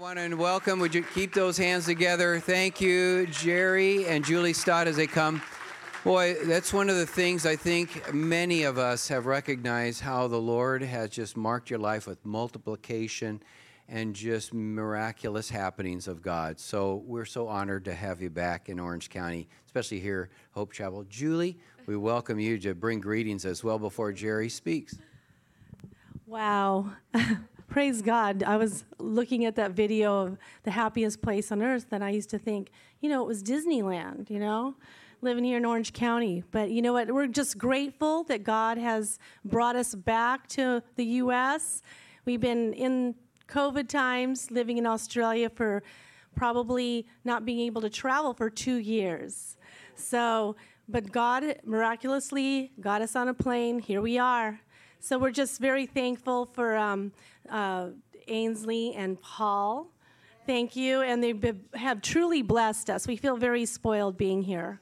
everyone, and welcome. Would you keep those hands together? Thank you, Jerry and Julie Stott, as they come. Boy, that's one of the things I think many of us have recognized, how the Lord has just marked your life with multiplication and just miraculous happenings of God. So we're so honored to have you back in Orange County, especially here, Hope Chapel. Julie, we welcome you to bring greetings as well before Jerry speaks. Wow. Praise God. I was looking at that video of the happiest place on earth, and I used to think, it was Disneyland, living here in Orange County. But you know what? We're just grateful that God has brought us back to the U.S. We've been in COVID times, living in Australia for probably not being able to travel for 2 years. But God miraculously got us on a plane. Here we are. So we're just very thankful for Ainsley and Paul. Thank you. And they have truly blessed us. We feel very spoiled being here.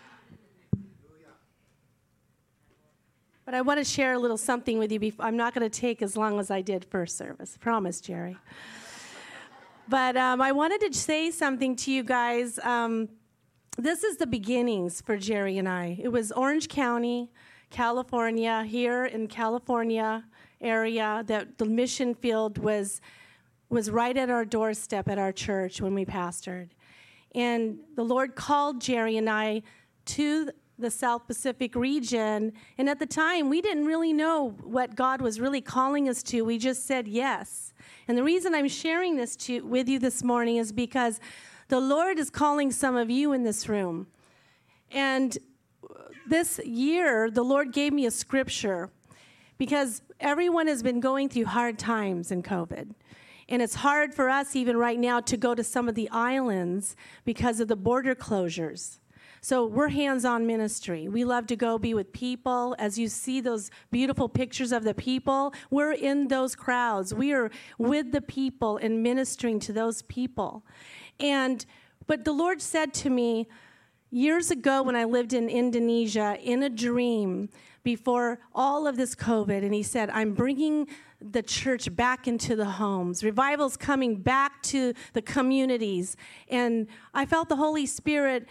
But I want to share a little something with you. I'm not going to take as long as I did first service. Promise, Jerry. But I wanted to say something to you guys. This is the beginnings for Jerry and I. It was Orange County, California, here in California area, that the mission field was right at our doorstep at our church when we pastored. And the Lord called Jerry and I to the South Pacific region, and at the time, we didn't really know what God was really calling us to. We just said yes. And the reason I'm sharing this with you this morning is because the Lord is calling some of you in this room. And this year, the Lord gave me a scripture because everyone has been going through hard times in COVID. And it's hard for us even right now to go to some of the islands because of the border closures. So we're hands-on ministry. We love to go be with people. As you see those beautiful pictures of the people, we're in those crowds. We are with the people and ministering to those people. But the Lord said to me, years ago when I lived in Indonesia, in a dream, before all of this COVID, and he said, I'm bringing the church back into the homes. Revival's coming back to the communities. And I felt the Holy Spirit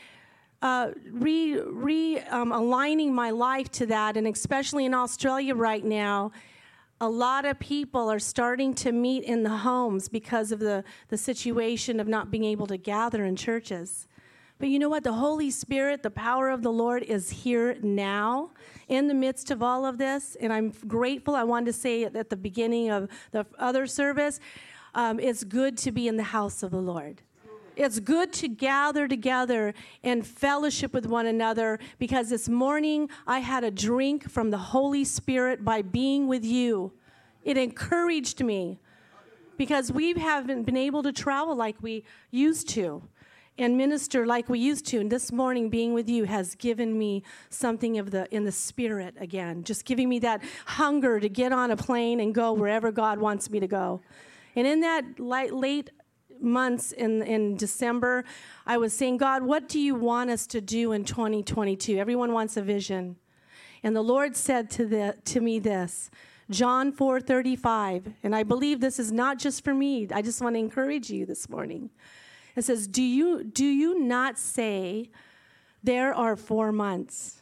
aligning my life to that, and especially in Australia right now, a lot of people are starting to meet in the homes because of the situation of not being able to gather in churches. But you know what? The Holy Spirit, the power of the Lord is here now in the midst of all of this. And I'm grateful. I wanted to say at the beginning of the other service, it's good to be in the house of the Lord. It's good to gather together and fellowship with one another, because this morning I had a drink from the Holy Spirit by being with you. It encouraged me because we haven't been able to travel like we used to and minister like we used to. And this morning, being with you has given me something in the spirit again, just giving me that hunger to get on a plane and go wherever God wants me to go. And in that late months in December, I was saying, God, what do you want us to do in 2022? Everyone wants a vision. And the Lord said to me this, John 4:35, and I believe this is not just for me. I just want to encourage you this morning. It says, do you not say there are 4 months?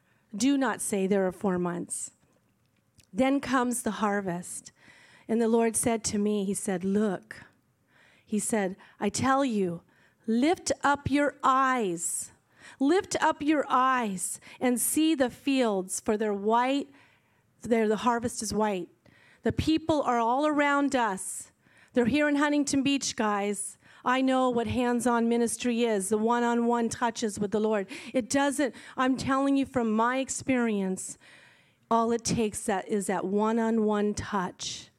Do not say there are 4 months. Then comes the harvest. And the Lord said to me, he said, look, he said, I tell you, lift up your eyes. Lift up your eyes and see the fields, for they're white. The harvest is white. The people are all around us. They're here in Huntington Beach, guys. I know what hands-on ministry is, the one-on-one touches with the Lord. I'm telling you from my experience, all it takes is that one-on-one touch.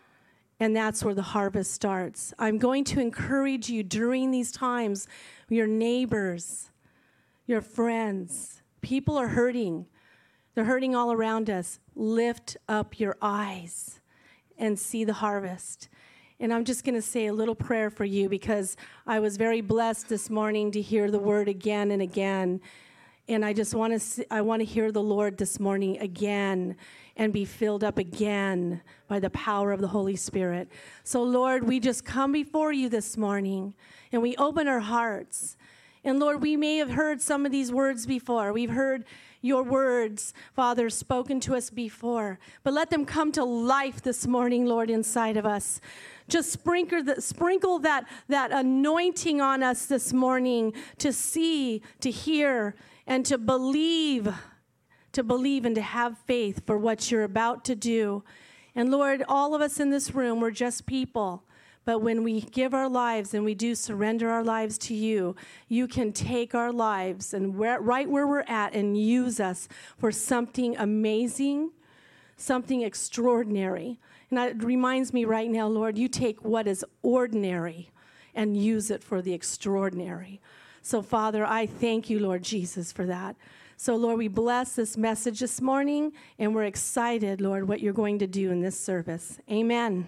And that's where the harvest starts. I'm going to encourage you during these times, your neighbors, your friends, people are hurting. They're hurting all around us. Lift up your eyes and see the harvest. And I'm just going to say a little prayer for you, because I was very blessed this morning to hear the word again and again. And I just want to hear the Lord this morning again. and be filled up again by the power of the Holy Spirit. So, Lord, we just come before you this morning, and we open our hearts. And, Lord, we may have heard some of these words before. We've heard your words, Father, spoken to us before. But let them come to life this morning, Lord, inside of us. Just sprinkle that anointing on us this morning to see, to hear, and to believe and to have faith for what you're about to do. And Lord, all of us in this room, we're just people. But when we give our lives and we do surrender our lives to you, you can take our lives and right where we're at and use us for something amazing, something extraordinary. And it reminds me right now, Lord, you take what is ordinary and use it for the extraordinary. So, Father, I thank you, Lord Jesus, for that. So, Lord, we bless this message this morning, and we're excited, Lord, what you're going to do in this service. Amen.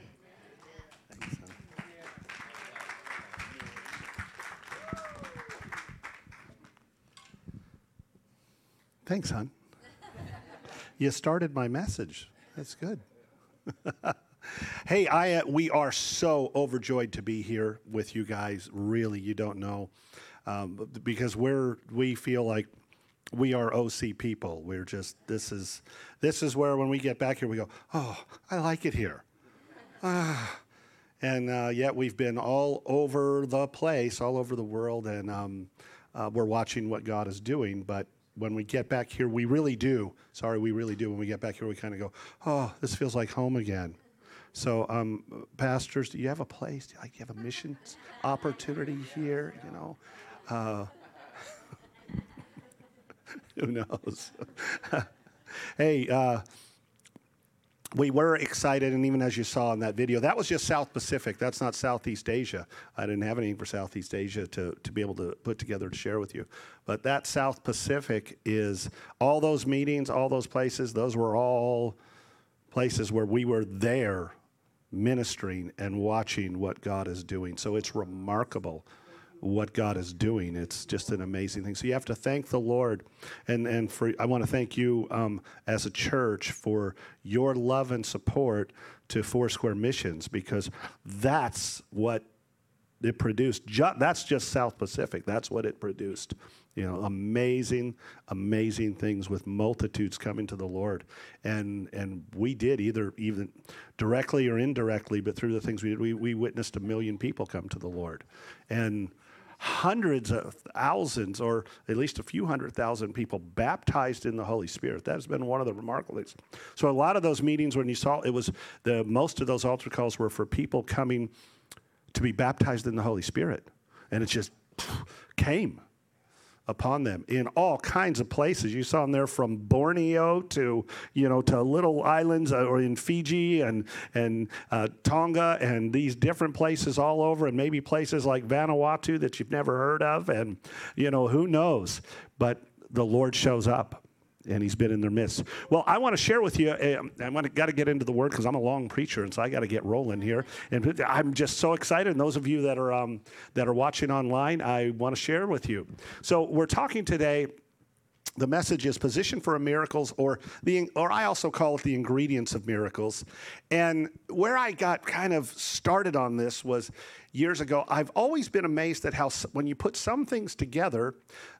Thanks, hon. You started my message. That's good. Hey, we are so overjoyed to be here with you guys. Really, you don't know, because we feel like we are OC people. We're just this is where when we get back here we go, oh, I like it here. And yet we've been all over the place, all over the world, and we're watching what God is doing, but when we get back here, we really do. When we get back here, we kind of go, oh, this feels like home again. So, pastors, do you have a place? Do you have a missions opportunity here? You know, who knows? Hey, we were excited, and even as you saw in that video, that was just South Pacific. That's not Southeast Asia. I didn't have anything for Southeast Asia to be able to put together to share with you. But that South Pacific is all those meetings, all those places, those were all places where we were there ministering and watching what God is doing. So it's remarkable what God is doing. It's just an amazing thing. So you have to thank the Lord, and I want to thank you as a church for your love and support to Foursquare Missions, because that's what it produced. That's just South Pacific. That's what it produced. You know, amazing things with multitudes coming to the Lord, and we did even directly or indirectly, but through the things we did, we witnessed 1 million people come to the Lord, and hundreds of thousands, or at least a few 100,000 people baptized in the Holy Spirit. That has been one of the remarkable things. So a lot of those meetings, when you saw, most of those altar calls were for people coming to be baptized in the Holy Spirit, and it just came upon them in all kinds of places. You saw them there from Borneo to little islands or in Fiji and Tonga and these different places all over, and maybe places like Vanuatu that you've never heard of, and who knows, but the Lord shows up. And he's been in their midst. Well, I want to share with you, got to get into the word because I'm a long preacher, and so I got to get rolling here. And I'm just so excited. And those of you that are watching online, I want to share with you. So we're talking today. The message is Position for Miracles, or I also call it the ingredients of miracles. And where I got kind of started on this was years ago. I've always been amazed at how when you put some things together,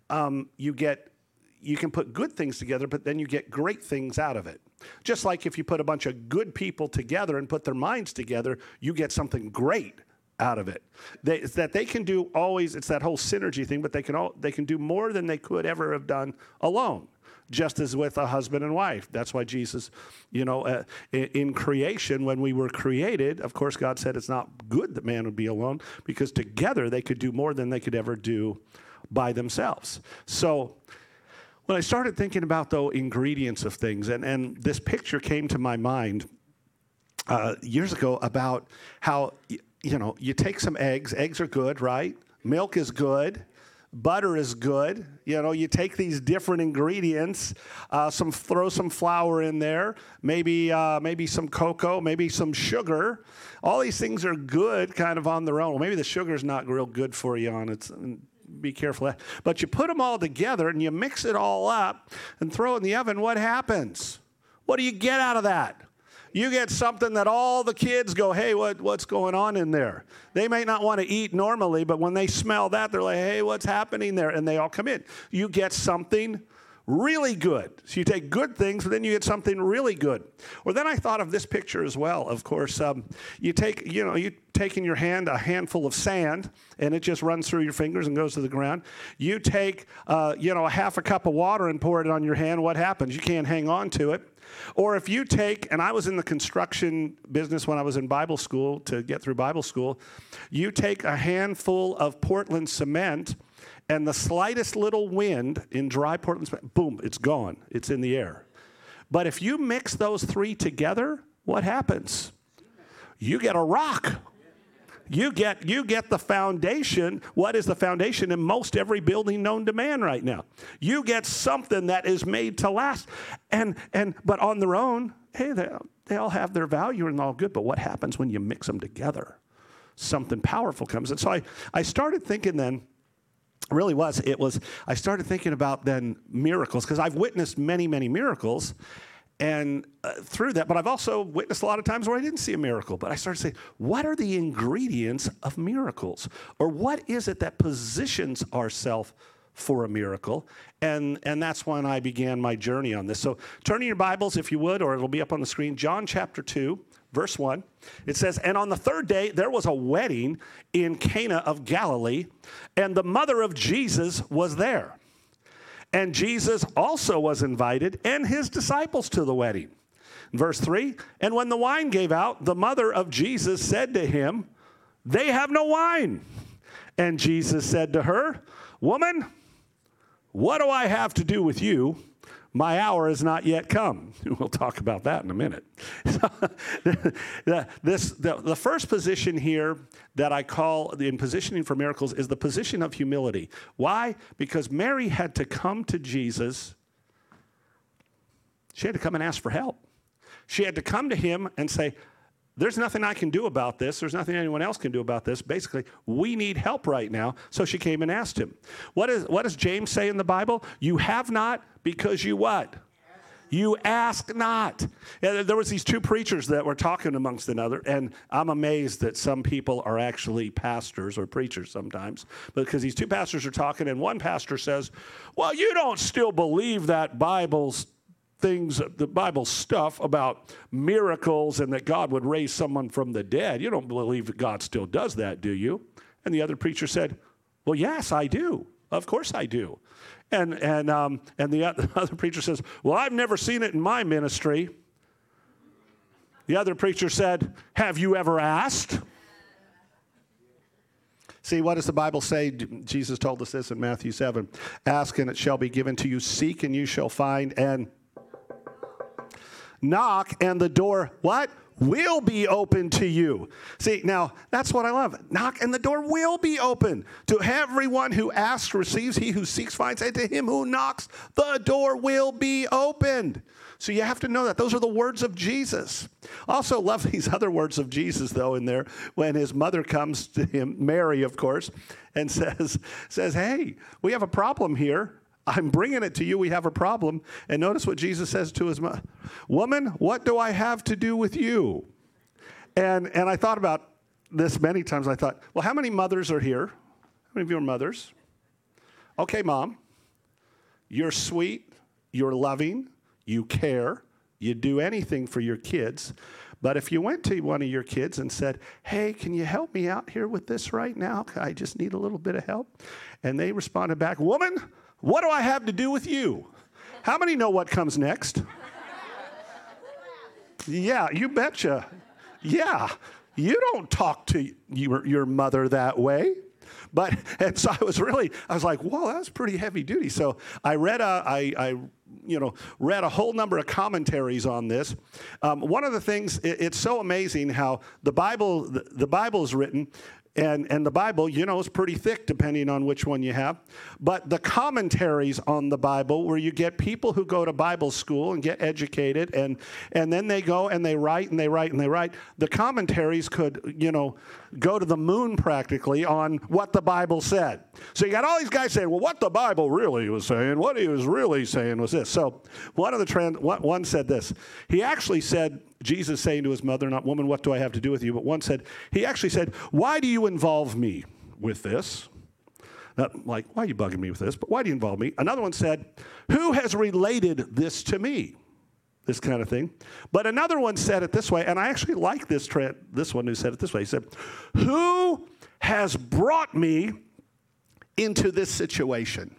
you can put good things together, but then you get great things out of it. Just like if you put a bunch of good people together and put their minds together, you get something great out of it. It's that they can do always, it's that whole synergy thing, but they can do more than they could ever have done alone. Just as with a husband and wife. That's why Jesus, in creation, when we were created, of course, God said it's not good that man would be alone, because together they could do more than they could ever do by themselves. So when I started thinking about the ingredients of things, and this picture came to my mind years ago about how, you take some eggs. Eggs are good, right? Milk is good. Butter is good. You take these different ingredients, throw some flour in there, maybe some cocoa, maybe some sugar. All these things are good kind of on their own. Well, maybe the sugar's not real good for you on its own. Be careful. But you put them all together and you mix it all up and throw it in the oven. What happens? What do you get out of that? You get something that all the kids go, hey, what's going on in there? They may not want to eat normally, but when they smell that, they're like, hey, what's happening there? And they all come in. You get something really good. So you take good things, but then you get something really good. Or then I thought of this picture as well. Of course, you take in your hand a handful of sand, and it just runs through your fingers and goes to the ground. You take, a half a cup of water and pour it on your hand. What happens? You can't hang on to it. Or if you take, and I was in the construction business when I was in Bible school to get through Bible school, you take a handful of Portland cement, and the slightest little wind in dry Portland cement, boom, it's gone. It's in the air. But if you mix those three together, what happens? You get a rock. You get the foundation. What is the foundation in most every building known to man right now? You get something that is made to last. But on their own, hey, they all have their value and all good. But what happens when you mix them together? Something powerful comes. And so I started thinking then, I started thinking about then miracles, because I've witnessed many, many miracles. And through that, but I've also witnessed a lot of times where I didn't see a miracle. But I started saying, what are the ingredients of miracles? Or what is it that positions ourselves for a miracle? And that's when I began my journey on this. So turn in your Bibles, if you would, or it'll be up on the screen. John chapter 2, verse 1. It says, and on the third day, there was a wedding in Cana of Galilee, and the mother of Jesus was there. And Jesus also was invited, and his disciples, to the wedding. Verse 3, and when the wine gave out, the mother of Jesus said to him, they have no wine. And Jesus said to her, woman, what do I have to do with you? My hour has not yet come. We'll talk about that in a minute. The first position here that I call in positioning for miracles is the position of humility. Why? Because Mary had to come to Jesus. She had to come and ask for help. She had to come to him and say, there's nothing I can do about this. There's nothing anyone else can do about this. Basically, we need help right now. So she came and asked him. What does James say in the Bible? You have not because you what? You ask not. There was these two preachers that were talking amongst another, and I'm amazed that some people are actually pastors or preachers sometimes, because these two pastors are talking, and one pastor says, well, you don't still believe that the Bible stuff about miracles and that God would raise someone from the dead. You don't believe that God still does that, do you? And the other preacher said, well, yes, I do. Of course I do. And the other preacher says, well, I've never seen it in my ministry. The other preacher said, have you ever asked? See, what does the Bible say? Jesus told us this in Matthew 7. Ask and it shall be given to you. Seek and you shall find. And knock and the door, what? Will be open to you. See, now, that's what I love. Knock and the door will be open. To everyone who asks receives, he who seeks finds, and to him who knocks, the door will be opened. So you have to know that. Those are the words of Jesus. Also love these other words of Jesus, though, in there, when his mother comes to him, Mary, of course, and says, hey, we have a problem here. I'm bringing it to you. We have a problem. And notice what Jesus says to his mother. Woman, what do I have to do with you? And I thought about this many times. I thought, well, how many mothers are here? How many of you are mothers? Okay, Mom. You're sweet. You're loving. You care. You do anything for your kids. But if you went to one of your kids and said, hey, can you help me out here with this right now? I just need a little bit of help. And they responded back, woman, what do I have to do with you? How many know what comes next? Yeah, you betcha. Yeah, you don't talk to your mother that way. And so I was like, whoa, that was pretty heavy duty. So I read read a whole number of commentaries on this. One of the things, it's so amazing how the Bible is written. And the Bible, is pretty thick depending on which one you have. But the commentaries on the Bible, where you get people who go to Bible school and get educated, and then they go and they write and they write and they write. The commentaries could, go to the moon practically on what the Bible said. So you got all these guys saying, well, what the Bible really was saying, what he was really saying was this. So one said this. He actually said, Jesus saying to his mother, not woman, what do I have to do with you? But one said, he actually said, why do you involve me with this? Not like, why are you bugging me with this? But why do you involve me? Another one said, who has related this to me? This kind of thing. But another one said it this way, and I actually like this one who said it this way. He said, who has brought me into this situation?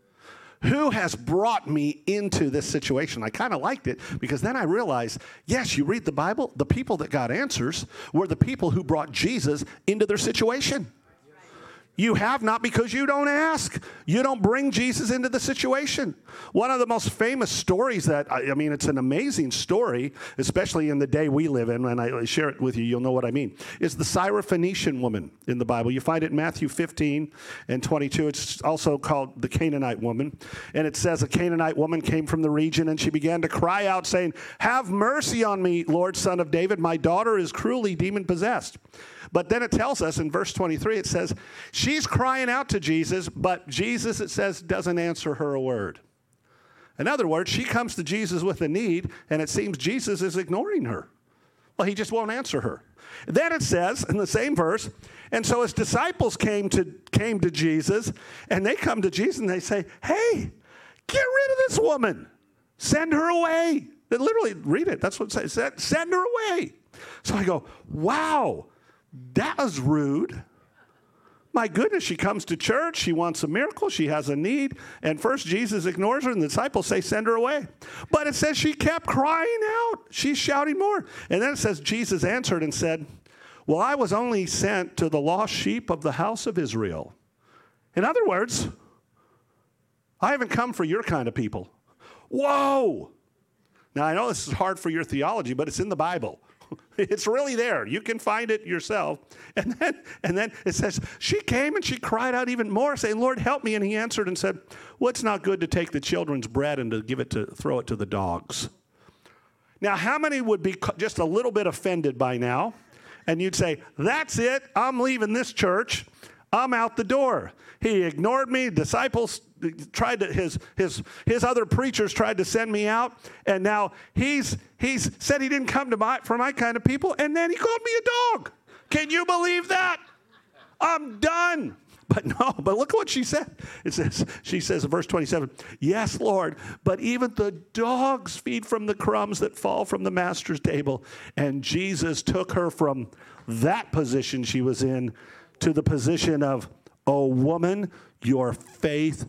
Who has brought me into this situation? I kind of liked it because then I realized, yes, you read the Bible, the people that got answers were the people who brought Jesus into their situation. You have not because you don't ask. You don't bring Jesus into the situation. One of the most famous stories it's an amazing story, especially in the day we live in, and I share it with you, you'll know what I mean, is the Syrophoenician woman in the Bible. You find it in Matthew 15 and 22. It's also called the Canaanite woman. And it says a Canaanite woman came from the region, and she began to cry out, saying, have mercy on me, Lord, Son of David. My daughter is cruelly demon-possessed. But then it tells us in verse 23, it says, she's crying out to Jesus, but Jesus, it says, doesn't answer her a word. In other words, she comes to Jesus with a need, and it seems Jesus is ignoring her. Well, he just won't answer her. Then it says in the same verse, and so his disciples came to Jesus, and they come to Jesus and they say, hey, get rid of this woman. Send her away. They literally read it. That's what it says. Send her away. So I go, wow. That was rude. My goodness, she comes to church. She wants a miracle. She has a need. And first Jesus ignores her and the disciples say, send her away. But it says she kept crying out. She's shouting more. And then it says Jesus answered and said, well, I was only sent to the lost sheep of the house of Israel. In other words, I haven't come for your kind of people. Whoa. Now, I know this is hard for your theology, but it's in the Bible. It's really there. You can find it yourself. And then it says, she came and she cried out even more, saying, Lord, help me. And he answered and said, well, it's not good to take the children's bread and to throw it to the dogs. Now, how many would be just a little bit offended by now? And you'd say, that's it. I'm leaving this church. I'm out the door. He ignored me. Disciples tried to, his other preachers tried to send me out, and now he's said he didn't come for my kind of people, and then he called me a dog. Can you believe that? I'm done. But look at what she said. She says in verse 27, yes, Lord, but even the dogs feed from the crumbs that fall from the master's table. And Jesus took her from that position she was in to the position of, oh, woman, your faith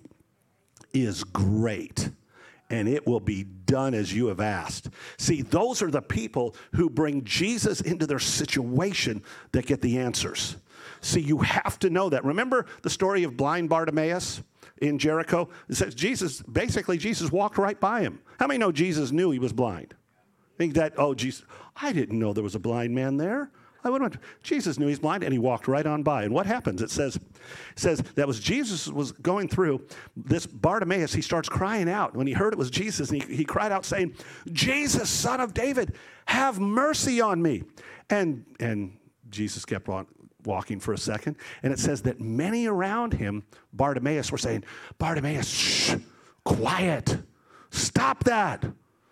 is great, and it will be done as you have asked. See, those are the people who bring Jesus into their situation that get the answers. See, you have to know that. Remember the story of blind Bartimaeus in Jericho? It says Jesus walked right by him. How many know Jesus knew he was blind? Think that, oh, Jesus, I didn't know there was a blind man there. Jesus knew he's blind, and he walked right on by. And what happens? It says that was Jesus was going through. This Bartimaeus, he starts crying out. When he heard it was Jesus, and he cried out saying, Jesus, Son of David, have mercy on me. And Jesus kept on walking for a second. And it says that many around him, Bartimaeus, were saying, Bartimaeus, shh, quiet. Stop that.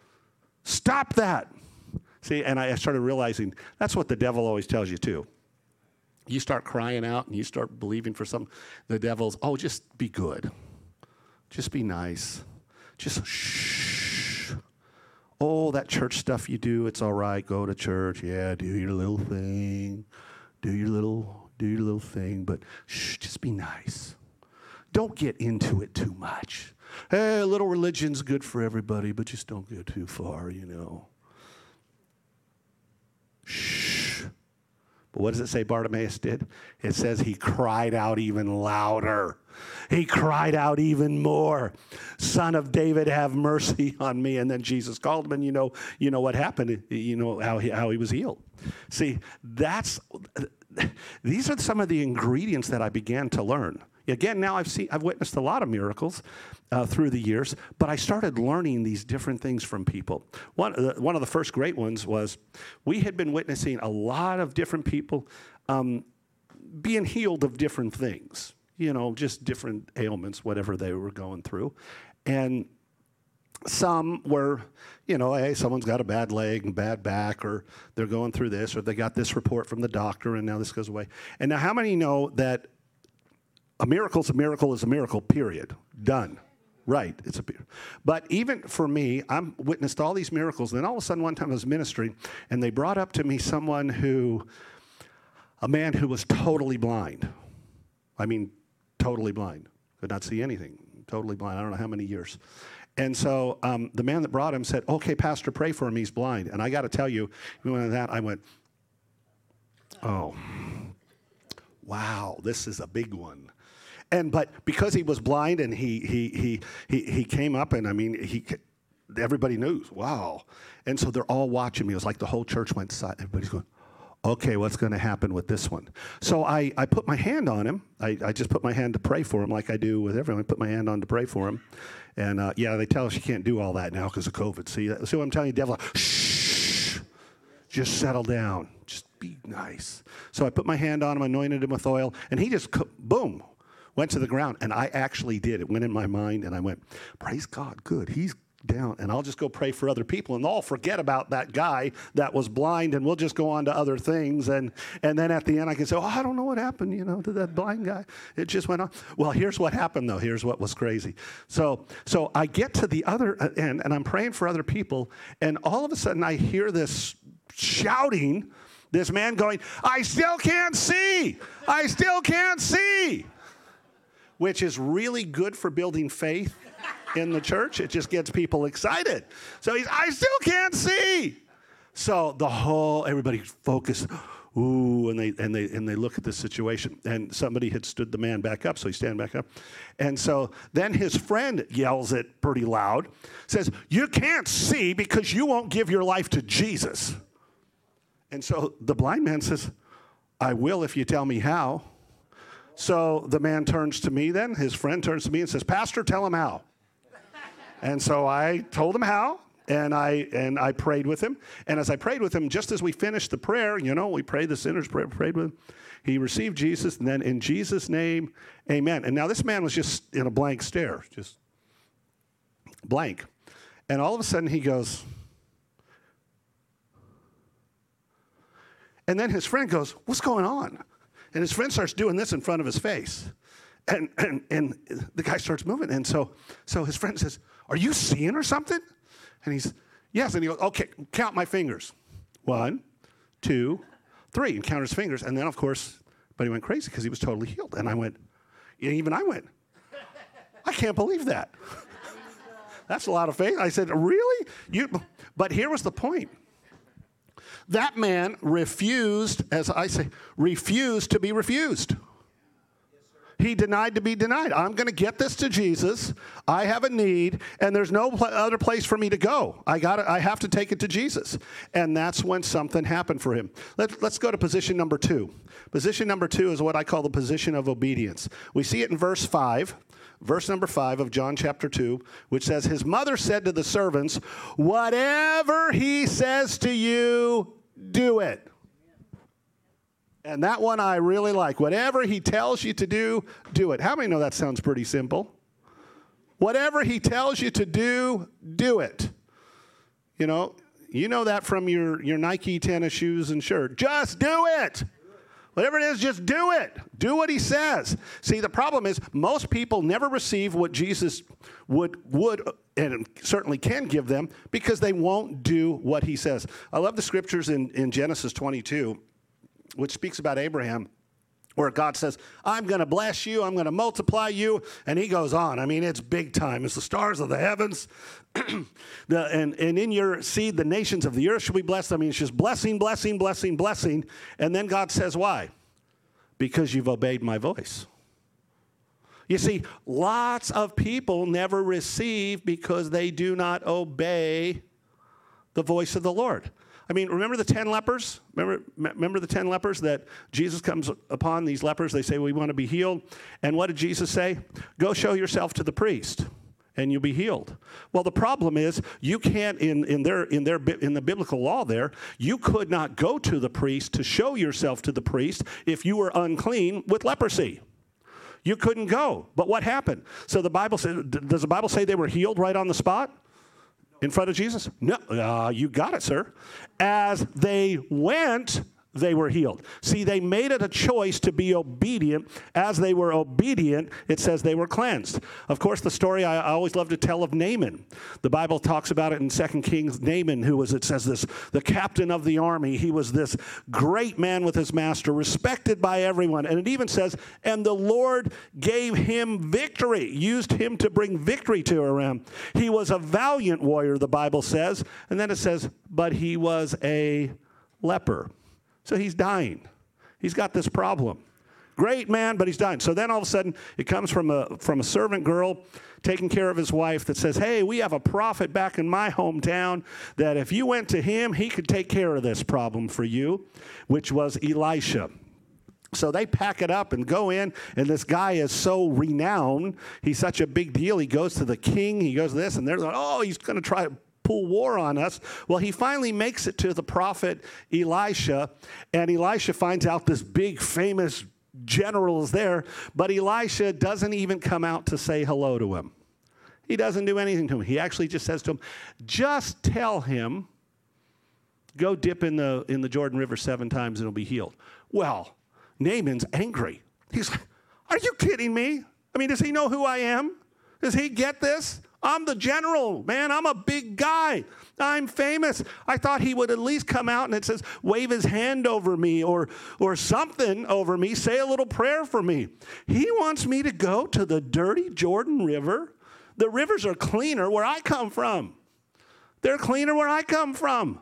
Stop that. See, and I started realizing that's what the devil always tells you too. You start crying out and you start believing for something. The devil's, oh, just be good. Just be nice. Just shh. Oh, that church stuff you do, it's all right. Go to church. Yeah, do your little thing. Do your little thing. But shh, just be nice. Don't get into it too much. Hey, a little religion's good for everybody, but just don't go too far, What does it say Bartimaeus did? It says he cried out even louder. He cried out even more. Son of David, have mercy on me. And then Jesus called him, and you know what happened. You know how he was healed. See, these are some of the ingredients that I began to learn. Again, now I've witnessed a lot of miracles through the years, but I started learning these different things from people. One of the first great ones was we had been witnessing a lot of different people being healed of different things, just different ailments, whatever they were going through. And some were, hey, someone's got a bad leg and bad back, or they're going through this, or they got this report from the doctor, and now this goes away. And now how many know that a miracle is a miracle is a miracle, period. Done. Right. But even for me, I've witnessed all these miracles. And then all of a sudden, one time I was ministering, and they brought up to me a man who was totally blind. I mean, totally blind. Could not see anything. Totally blind. I don't know how many years. And so the man that brought him said, okay, Pastor, pray for him. He's blind. And I got to tell you, when that, I went, oh, wow, this is a big one. But because he was blind and he came up, and I mean, everybody knew, wow. And so they're all watching me. It was like the whole church went silent. Everybody's going, okay, what's going to happen with this one? So I put my hand on him. I just put my hand to pray for him like I do with everyone. I put my hand on to pray for him. And they tell us you can't do all that now because of COVID. See what I'm telling you, devil? Shh, just settle down. Just be nice. So I put my hand on him, anointed him with oil, and he just, boom, went to the ground. And I actually did. It went in my mind, and I went, praise God, good. He's down. And I'll just go pray for other people, and they'll forget about that guy that was blind, and we'll just go on to other things. And then at the end, I can say, oh, I don't know what happened, to that blind guy. It just went on. Well, here's what happened, though. Here's what was crazy. So I get to the other end, and I'm praying for other people, and all of a sudden, I hear this shouting, this man going, I still can't see. I still can't see. Which is really good for building faith in the church. It just gets people excited. So I still can't see. So everybody focused, ooh, and they look at the situation. And somebody had stood the man back up, so he stand back up. And so then his friend yells it pretty loud, says, you can't see because you won't give your life to Jesus. And so the blind man says, I will if you tell me how. So the man turns to me then, his friend turns to me and says, Pastor, tell him how. And so I told him how, and I prayed with him. And as I prayed with him, just as we finished the prayer, we prayed the sinner's prayer, prayed with him. He received Jesus, and then in Jesus' name, amen. And now this man was just in a blank stare, just blank. And all of a sudden he goes, and then his friend goes, what's going on? And his friend starts doing this in front of his face. And the guy starts moving. And so his friend says, are you seeing or something? And he's, yes. And he goes, okay, count my fingers. 1, 2, 3. And count his fingers. And then, of course, but he went crazy because he was totally healed. And I went, I can't believe that. That's a lot of faith. I said, really? But here was the point. That man refused, as I say, refused to be refused. He denied to be denied. I'm going to get this to Jesus. I have a need, and there's no other place for me to go. I have to take it to Jesus. And that's when something happened for him. Let's go to position number 2. Position number 2 is what I call the position of obedience. We see it in verse 5. Verse number 5 of John chapter 2, which says, his mother said to the servants, whatever he says to you, do it. And that one I really like. Whatever he tells you to do, do it. How many know that sounds pretty simple? Whatever he tells you to do, do it. You know that from your Nike tennis shoes and shirt. Just do it. Whatever it is, just do it. Do what he says. See, the problem is most people never receive what Jesus would and certainly can give them because they won't do what he says. I love the scriptures in Genesis 22, which speaks about Abraham where God says, I'm going to bless you, I'm going to multiply you, and he goes on. I mean, it's big time. It's the stars of the heavens. and in your seed, the nations of the earth shall be blessed. I mean, it's just blessing, blessing, blessing, blessing. And then God says, why? Because you've obeyed my voice. You see, lots of people never receive because they do not obey the voice of the Lord. I mean, remember the 10 lepers? Remember the 10 lepers that Jesus comes upon these lepers? They say, we want to be healed. And what did Jesus say? Go show yourself to the priest, and you'll be healed. Well, the problem is, you can't, in the biblical law there, you could not go to the priest to show yourself to the priest if you were unclean with leprosy. You couldn't go. But what happened? So the Bible says, does the Bible say they were healed right on the spot? In front of Jesus? No, you got it, sir. As they went, they were healed. See, they made it a choice to be obedient. As they were obedient, it says they were cleansed. Of course, the story I always love to tell of Naaman. The Bible talks about it in 2 Kings. Naaman, who was, it says this, the captain of the army. He was this great man with his master, respected by everyone. And it even says, and the Lord gave him victory, used him to bring victory to Aram. He was a valiant warrior, the Bible says. And then it says, but he was a leper. So he's dying. He's got this problem. Great man, but he's dying. So then all of a sudden, it comes from a servant girl taking care of his wife that says, hey, we have a prophet back in my hometown that if you went to him, he could take care of this problem for you, which was Elisha. So they pack it up and go in, and this guy is so renowned. He's such a big deal. He goes to the king. He goes to this, and they're like, oh, he's going to try to pull war on us. Well, he finally makes it to the prophet Elisha, and Elisha finds out this big famous general is there, but Elisha doesn't even come out to say hello to him. He doesn't do anything to him. He actually just says to him, just tell him, go dip in the Jordan River 7 times and it'll be healed. Well, Naaman's angry. He's like, are you kidding me? I mean, does he know who I am? Does he get this? I'm the general, man. I'm a big guy. I'm famous. I thought he would at least come out and it says, wave his hand over me or something over me, say a little prayer for me. He wants me to go to the dirty Jordan River. The rivers are cleaner where I come from. They're cleaner where I come from.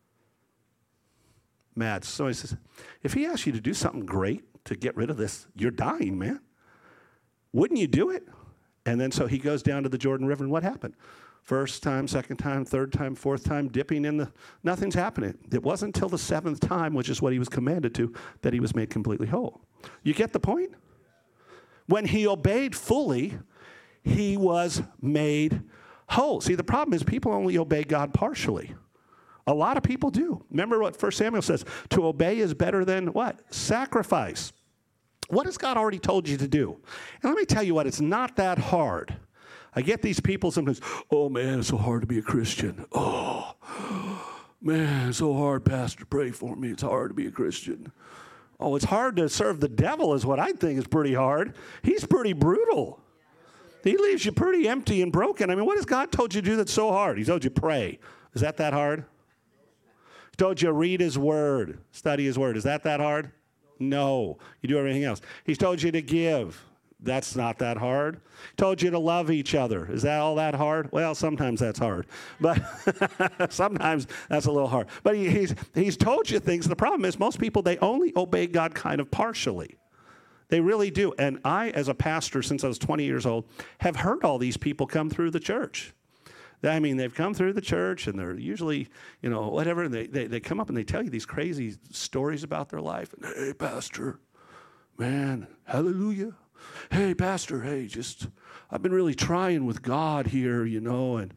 Mad. So he says, if he asks you to do something great to get rid of this, you're dying, man. Wouldn't you do it? And then so he goes down to the Jordan River, and what happened? First time, second time, third time, fourth time, dipping in nothing's happening. It wasn't until the 7th time, which is what he was commanded to, that he was made completely whole. You get the point? When he obeyed fully, he was made whole. See, the problem is people only obey God partially. A lot of people do. Remember what 1 Samuel says, to obey is better than what? Sacrifice. What has God already told you to do? And let me tell you what, it's not that hard. I get these people sometimes, oh man, it's so hard to be a Christian. Oh, man, it's so hard, Pastor, pray for me. It's hard to be a Christian. Oh, it's hard to serve the devil is what I think is pretty hard. He's pretty brutal. He leaves you pretty empty and broken. I mean, what has God told you to do that's so hard? He told you pray. Is that hard? He told you read his word, study his word. Is that hard? No. You do everything else. He's told you to give. That's not that hard. He told you to love each other. Is that all that hard? Well, sometimes that's hard. But sometimes that's a little hard. But he's told you things. The problem is most people, they only obey God kind of partially. They really do. And I, as a pastor, since I was 20 years old, have heard all these people come through the church. I mean, they've come through the church, and they're usually, whatever, and they come up and they tell you these crazy stories about their life. And, hey, Pastor, man, hallelujah. Hey, Pastor, hey, I've been really trying with God here, and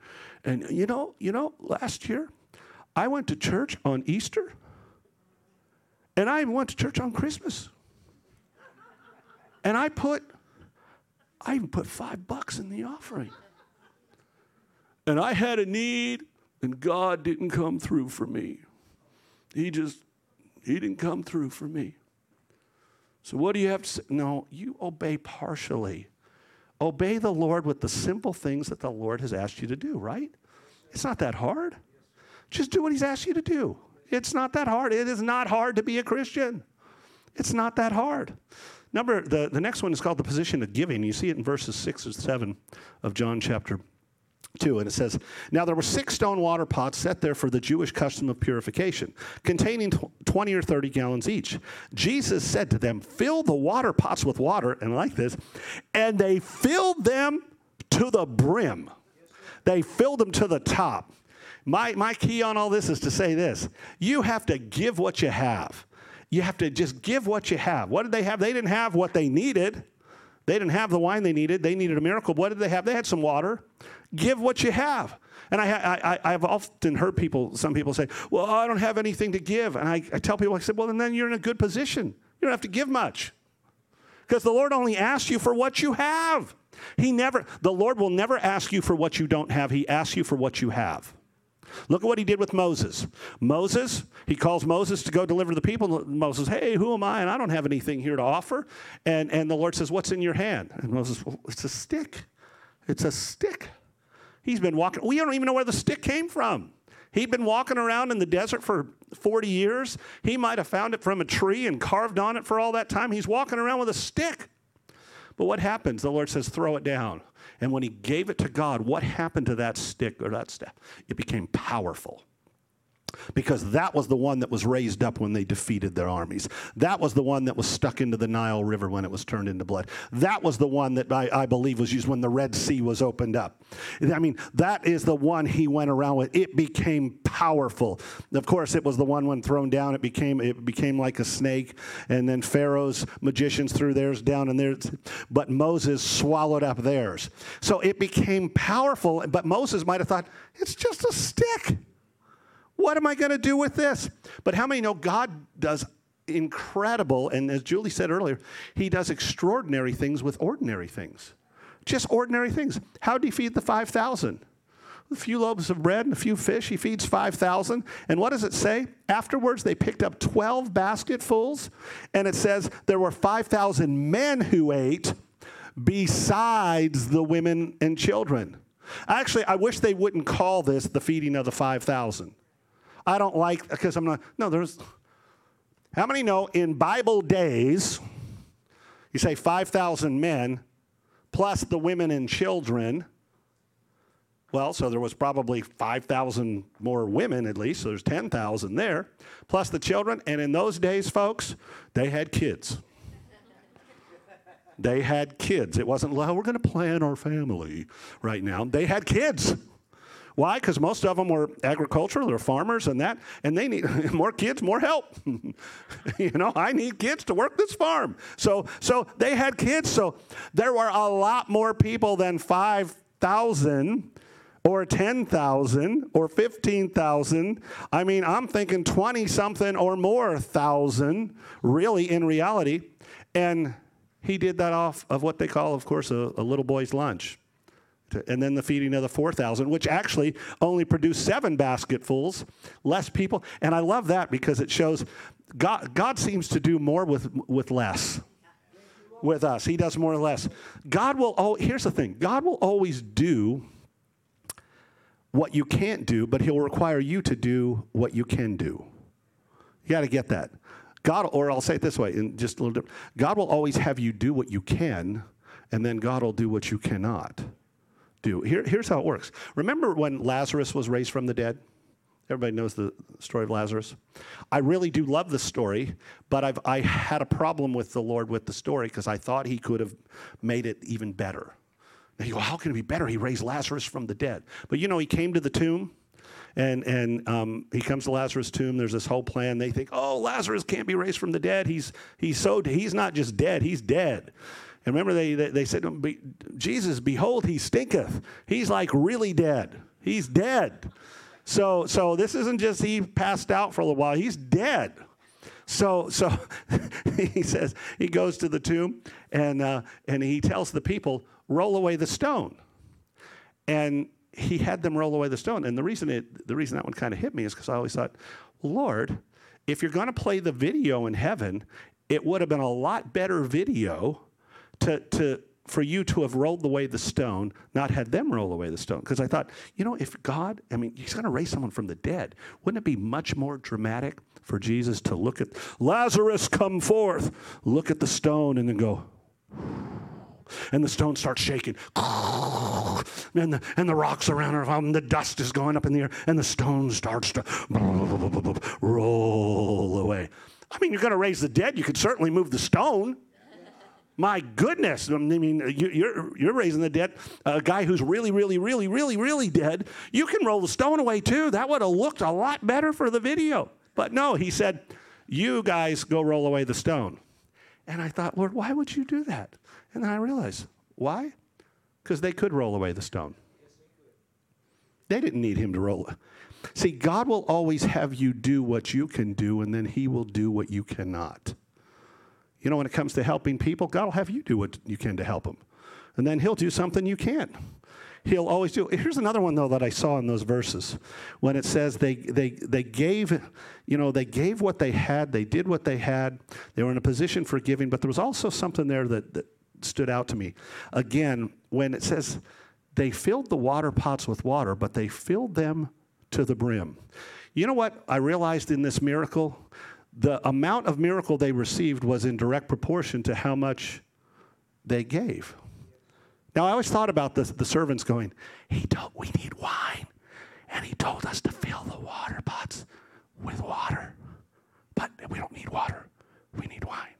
last year, I went to church on Easter, and I went to church on Christmas. And I even put $5 in the offering. And I had a need, and God didn't come through for me. He didn't come through for me. So what do you have to say? No, you obey partially. Obey the Lord with the simple things that the Lord has asked you to do, right? It's not that hard. Just do what he's asked you to do. It's not that hard. It is not hard to be a Christian. It's not that hard. The next one is called the position of giving. You see it in verses 6 or 7 of John chapter 2, and it says, "Now there were 6 stone water pots set there for the Jewish custom of purification, containing 20 or 30 gallons each. Jesus said to them, 'Fill the water pots with water,'" and I like this, "and they filled them to the brim." They filled them to the top. My key on all this is to say this: you have to give what you have. You have to just give what you have. What did they have? They didn't have what they needed. They didn't have the wine they needed. They needed a miracle. What did they have? They had some water. Give what you have. And I've often heard some people say, "Well, I don't have anything to give." And I tell people, I said, "Well, then you're in a good position. You don't have to give much. Because the Lord only asks you for what you have. The Lord will never ask you for what you don't have. He asks you for what you have. Look at what he did with Moses. He calls Moses to go deliver the people. Moses, "Hey, who am I? And I don't have anything here to offer." And the Lord says, "What's in your hand?" And Moses, "Well, it's a stick. It's a stick." He's been walking. We don't even know where the stick came from. He'd been walking around in the desert for 40 years. He might have found it from a tree and carved on it for all that time. He's walking around with a stick. But what happens? The Lord says, "Throw it down." And when he gave it to God, what happened to that stick or that staff? It became powerful. Because that was the one that was raised up when they defeated their armies. That was the one that was stuck into the Nile River when it was turned into blood. That was the one that I believe was used when the Red Sea was opened up. I mean, that is the one he went around with. It became powerful. Of course, it was the one when thrown down, it became like a snake. And then Pharaoh's magicians threw theirs down, and theirs, but Moses swallowed up theirs. So it became powerful, but Moses might have thought, it's just a stick. What am I going to do with this? But how many know God does incredible, and as Julie said earlier, he does extraordinary things with ordinary things. Just ordinary things. How did he feed the 5,000? A few loaves of bread and a few fish. He feeds 5,000. And what does it say? Afterwards, they picked up 12 basketfuls, and it says there were 5,000 men who ate besides the women and children. Actually, I wish they wouldn't call this the feeding of the 5,000. I don't like, because I'm not, no, how many know in Bible days, you say 5,000 men plus the women and children? Well, so there was probably 5,000 more women at least, so there's 10,000 there, plus the children. And in those days, folks, they had kids. They had kids. It wasn't, well, we're going to plan our family right now. They had kids. Why? Because most of them were agricultural, they're farmers and they need more kids, more help. I need kids to work this farm. So they had kids. So there were a lot more people than 5,000 or 10,000 or 15,000. I mean, I'm thinking 20-something or more thousand, really, in reality. And he did that off of what they call, of course, a little boy's lunch. And then the feeding of the 4,000, which actually only produced 7 basketfuls, less people. And I love that because it shows God seems to do more with less with us. He does more or less. Here's the thing. God will always do what you can't do, but he'll require you to do what you can do. You got to get that. Or I'll say it this way, in just a little different. God will always have you do what you can, and then God will do what you cannot do. Here's how it works. Remember when Lazarus was raised from the dead? Everybody knows the story of Lazarus. I really do love the story, but I had a problem with the Lord with the story because I thought he could have made it even better. Now you go, how can it be better? He raised Lazarus from the dead. But he came to the tomb, and he comes to Lazarus' tomb. There's this whole plan. They think, oh, Lazarus can't be raised from the dead. He's not just dead. He's dead. And remember, they said, Jesus, behold, he stinketh. He's like really dead. He's dead. So this isn't just he passed out for a little while. He's dead. So he says, he goes to the tomb, and he tells the people, roll away the stone. And he had them roll away the stone. And the reason that one kind of hit me is because I always thought, Lord, if you're going to play the video in heaven, it would have been a lot better video to for you to have rolled away the stone, not had them roll away the stone. Because I thought, if God, he's going to raise someone from the dead. Wouldn't it be much more dramatic for Jesus to look at, Lazarus, come forth, look at the stone, and then go, and the stone starts shaking. And the rocks around her, and the dust is going up in the air, and the stone starts to roll away. You're going to raise the dead. You could certainly move the stone. My goodness. You're raising the dead. A guy who's really, really, really, really, really dead, you can roll the stone away too. That would have looked a lot better for the video. But no, he said, you guys go roll away the stone. And I thought, Lord, why would you do that? And then I realized, why? Because they could roll away the stone. They didn't need him to roll it. See, God will always have you do what you can do, and then he will do what you cannot. When it comes to helping people, God will have you do what you can to help them. And then he'll do something you can't. He'll always do. Here's another one, though, that I saw in those verses. When it says they gave, they gave what they had. They did what they had. They were in a position for giving. But there was also something there that stood out to me. Again, when it says they filled the water pots with water, but they filled them to the brim. You know what I realized in this miracle? The amount of miracle they received was in direct proportion to how much they gave. Now, I always thought about the servants going, we need wine. And he told us to fill the water pots with water. But we don't need water. We need wine.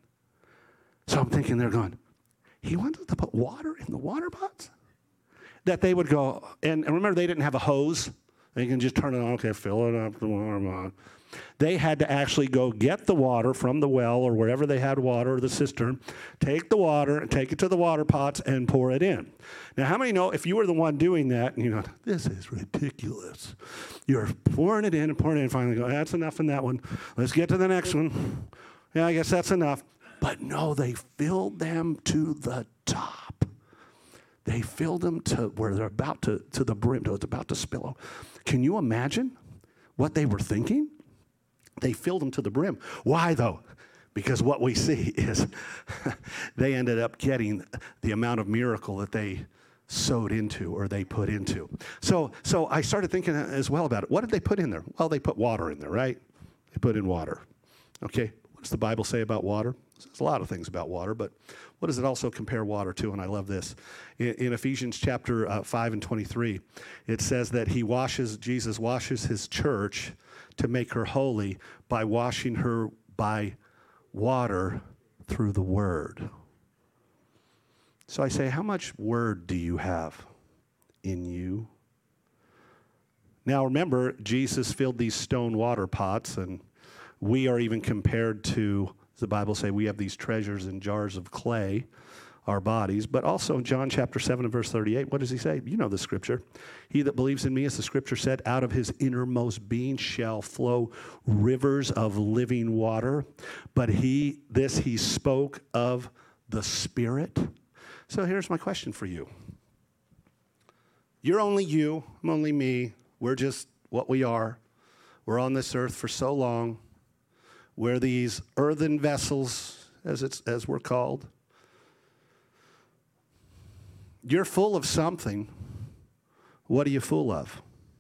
So I'm thinking they're going, he wanted to put water in the water pots? That they would go, and remember, they didn't have a hose. They can just turn it on, okay, fill it up, the water on. They had to actually go get the water from the well or wherever they had water, or the cistern, take the water and take it to the water pots and pour it in. Now, how many know if you were the one doing that, and you go, this is ridiculous. You're pouring it in and finally go, that's enough in that one. Let's get to the next one. Yeah, I guess that's enough. But no, they filled them to the top. They filled them to where they're about to the brim, till it's about to spill out. Can you imagine what they were thinking? They filled them to the brim. Why, though? Because what we see is they ended up getting the amount of miracle that they sowed into or they put into. So I started thinking as well about it. What did they put in there? Well, they put water in there, right? They put in water. Okay, what does the Bible say about water? There's a lot of things about water, but what does it also compare water to? And I love this. In Ephesians chapter 5 and 23, it says that Jesus washes his church to make her holy by washing her by water through the word. So I say, how much word do you have in you? Now remember, Jesus filled these stone water pots, and we are even compared to, as the Bible says, we have these treasures in jars of clay, our bodies. But also in John chapter 7 and verse 38, what does he say? You know the scripture. He that believes in me, as the scripture said, out of his innermost being shall flow rivers of living water. But he spoke of the Spirit. So here's my question for you. You're only you, I'm only me. We're just what we are. We're on this earth for so long. We're these earthen vessels, as we're called. You're full of something. What are you full of?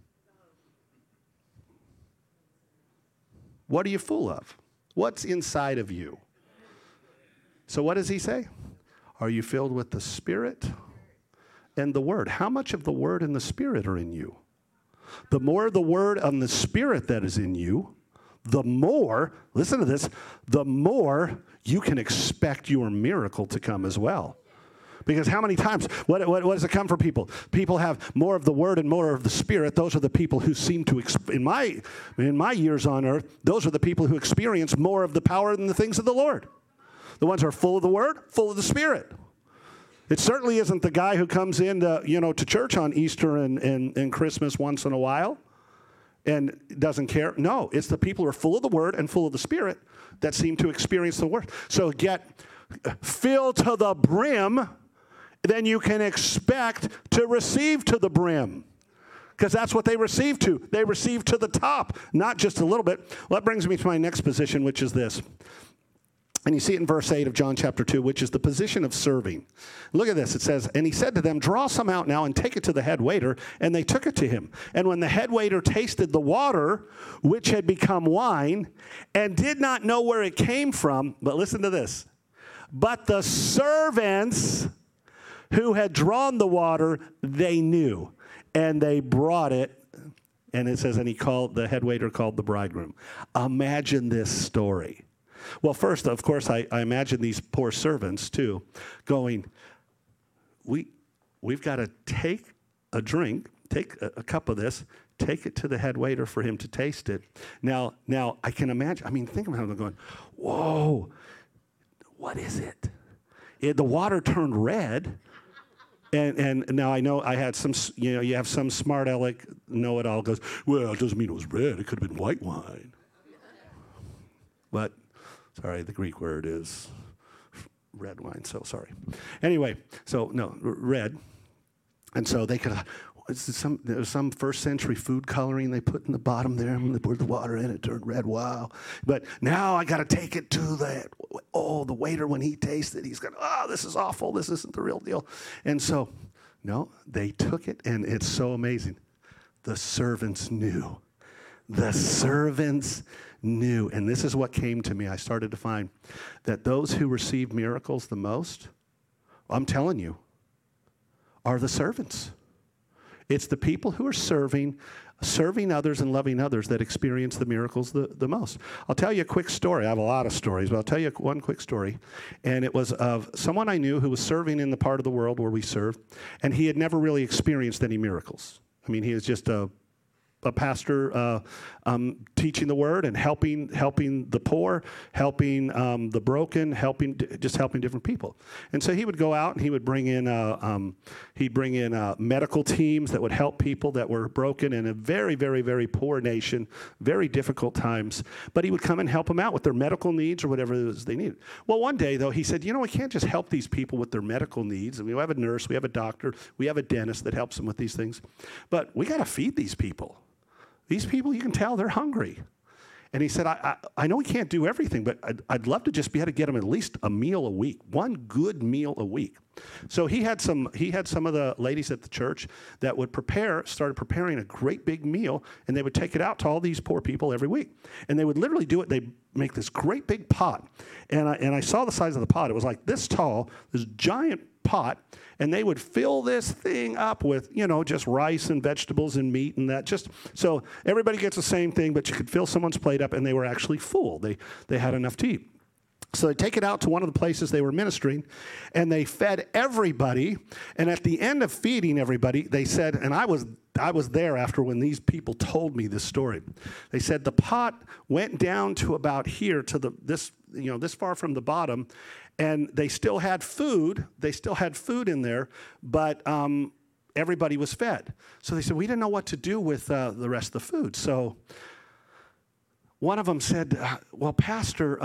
What are you full of? What's inside of you? So what does he say? Are you filled with the Spirit and the Word? How much of the Word and the Spirit are in you? The more the Word and the Spirit that is in you, the more, listen to this, the more you can expect your miracle to come as well. Because how many times, what does it come from people? People have more of the Word and more of the Spirit. Those are the people who seem to, in my years on earth, those are the people who experience more of the power than the things of the Lord. The ones who are full of the Word, full of the Spirit. It certainly isn't the guy who comes in to church on Easter and Christmas once in a while and doesn't care. No, it's the people who are full of the Word and full of the Spirit that seem to experience the Word. So get filled to the brim, then you can expect to receive to the brim. Because that's what they received to. They received to the top, not just a little bit. Well, that brings me to my next position, which is this. And you see it in verse 8 of John chapter 2, which is the position of serving. Look at this. It says, and he said to them, draw some out now and take it to the head waiter. And they took it to him. And when the head waiter tasted the water, which had become wine, and did not know where it came from, but listen to this, but the servants who had drawn the water, they knew. And they brought it. And it says, and the head waiter called the bridegroom. Imagine this story. Well, first, of course, I imagine these poor servants, too, going, we've got to take a drink, take a cup of this, take it to the head waiter for him to taste it. Now I can imagine, think about them going, whoa, what is it? The water turned red. And now I know I had some, you have some smart aleck know-it-all goes, well, it doesn't mean it was red. It could have been white wine. But, sorry, the Greek word is red wine, so sorry. Anyway, so, no, red. And so they could, there was some first century food coloring they put in the bottom there, and they poured the water in, it turned red, wow. But now I got to take it to the waiter, when he tastes it, he's going, this is awful, this isn't the real deal. And so, no, they took it, and it's so amazing. The servants knew. The servants knew. And this is what came to me. I started to find that those who received miracles the most, I'm telling you, are the servants. It's the people who are serving others and loving others that experience the miracles the most. I'll tell you a quick story. I have a lot of stories, but I'll tell you one quick story. And it was of someone I knew who was serving in the part of the world where we serve, and he had never really experienced any miracles. He was just a pastor teaching the word and helping the poor, helping the broken, helping different people. And so he would go out and he would bring in medical teams that would help people that were broken in a very, very, very poor nation, very difficult times. But he would come and help them out with their medical needs or whatever it was they needed. Well, one day though, he said, we can't just help these people with their medical needs. We have a nurse, we have a doctor, we have a dentist that helps them with these things, but we got to feed these people. These people, you can tell they're hungry. And he said, I know we can't do everything, but I'd love to just be able to get them at least a meal a week, one good meal a week. So he had some of the ladies at the church that would started preparing a great big meal, and they would take it out to all these poor people every week. And they would literally do it. They'd make this great big pot. And I saw the size of the pot. It was like this tall, this giant pot, and they would fill this thing up with, just rice and vegetables and meat and that. Just so everybody gets the same thing, but you could fill someone's plate up, and they were actually full. They had enough to eat. So they take it out to one of the places they were ministering, and they fed everybody. And at the end of feeding everybody, they said, and I was there after when these people told me this story. They said the pot went down to about here to this far from the bottom, and they still had food. They still had food in there, but everybody was fed. So they said, we didn't know what to do with the rest of the food. So one of them said, well, Pastor,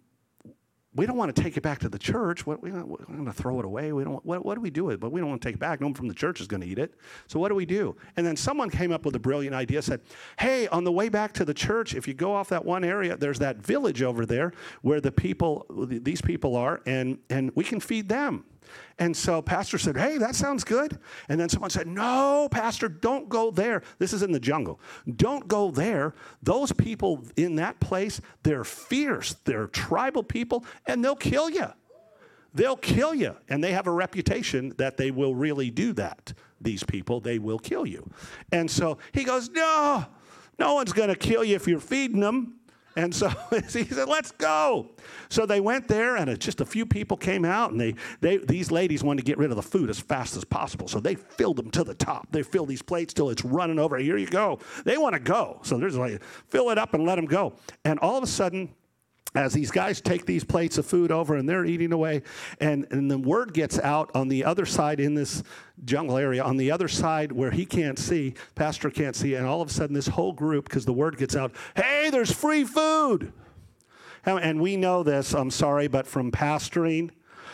we don't want to take it back to the church. We're going to throw it away. What do we do with it? But we don't want to take it back. No one from the church is going to eat it. So what do we do? And then someone came up with a brilliant idea, said, hey, on the way back to the church, if you go off that one area, there's that village over there where these people are, and we can feed them. And so Pastor said, hey, that sounds good. And then someone said, no, Pastor, don't go there. This is in the jungle. Don't go there. Those people in that place, they're fierce. They're tribal people, and they'll kill you. They'll kill you. And they have a reputation that they will really do that. These people, they will kill you. And so he goes, no one's going to kill you if you're feeding them. And so he said, let's go. So they went there, and just a few people came out, and these ladies wanted to get rid of the food as fast as possible. So they filled them to the top. They filled these plates till it's running over. Here you go. They want to go. So there's like, fill it up and let them go. And all of a sudden, as these guys take these plates of food over and they're eating away, and the word gets out on the other side in this jungle area, on the other side where he can't see, pastor can't see, and all of a sudden this whole group, because the word gets out, hey, there's free food. And we know this, I'm sorry, but from pastoring,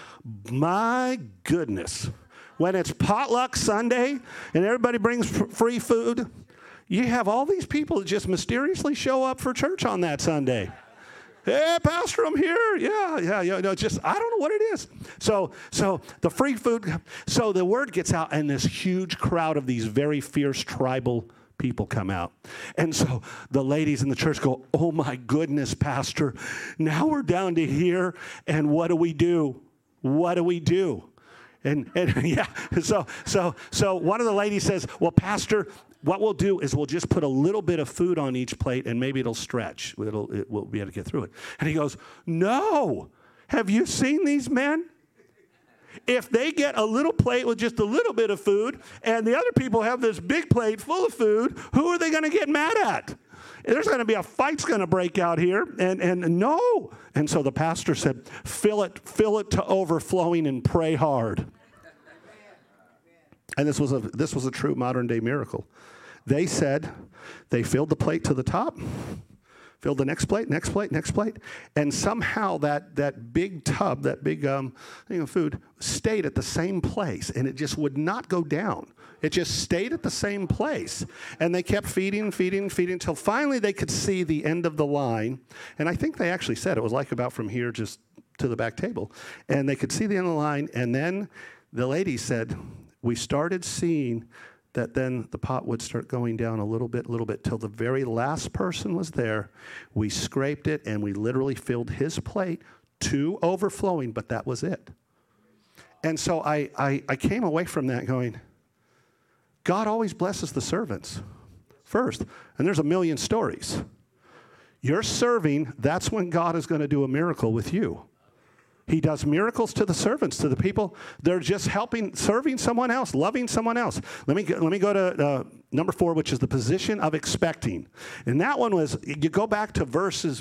my goodness, when it's potluck Sunday and everybody brings free food, you have all these people that just mysteriously show up for church on that Sunday. Hey, Pastor, I'm here. Yeah. No, just, I don't know what it is. So the free food, so the word gets out, and this huge crowd of these very fierce tribal people come out. And so the ladies in the church go, oh my goodness, Pastor, now we're down to here, and what do we do? What do we do? And yeah, so one of the ladies says, well, Pastor, what we'll do is we'll just put a little bit of food on each plate, and maybe it'll stretch. We'll be able to get through it. And he goes, no, have you seen these men? If they get a little plate with just a little bit of food, and the other people have this big plate full of food, who are they going to get mad at? There's going to be a fight's going to break out here, and no. And so the pastor said, fill it to overflowing and pray hard. And this was a true modern day miracle. They said they filled the plate to the top, filled the next plate, and somehow that big tub, that big food, stayed at the same place, and it just would not go down. It just stayed at the same place, and they kept feeding until finally they could see the end of the line. And I think they actually said it was like about from here just to the back table, and they could see the end of the line. And then the lady said, we started seeing that then the pot would start going down a little bit, till the very last person was there. We scraped it, and we literally filled his plate to overflowing, but that was it. And so I came away from that going, God always blesses the servants first. And there's a million stories. You're serving, that's when God is going to do a miracle with you. He does miracles to the servants, to the people. They're just serving someone else, loving someone else. Let me go to number 4, which is the position of expecting. And that one was, you go back to verses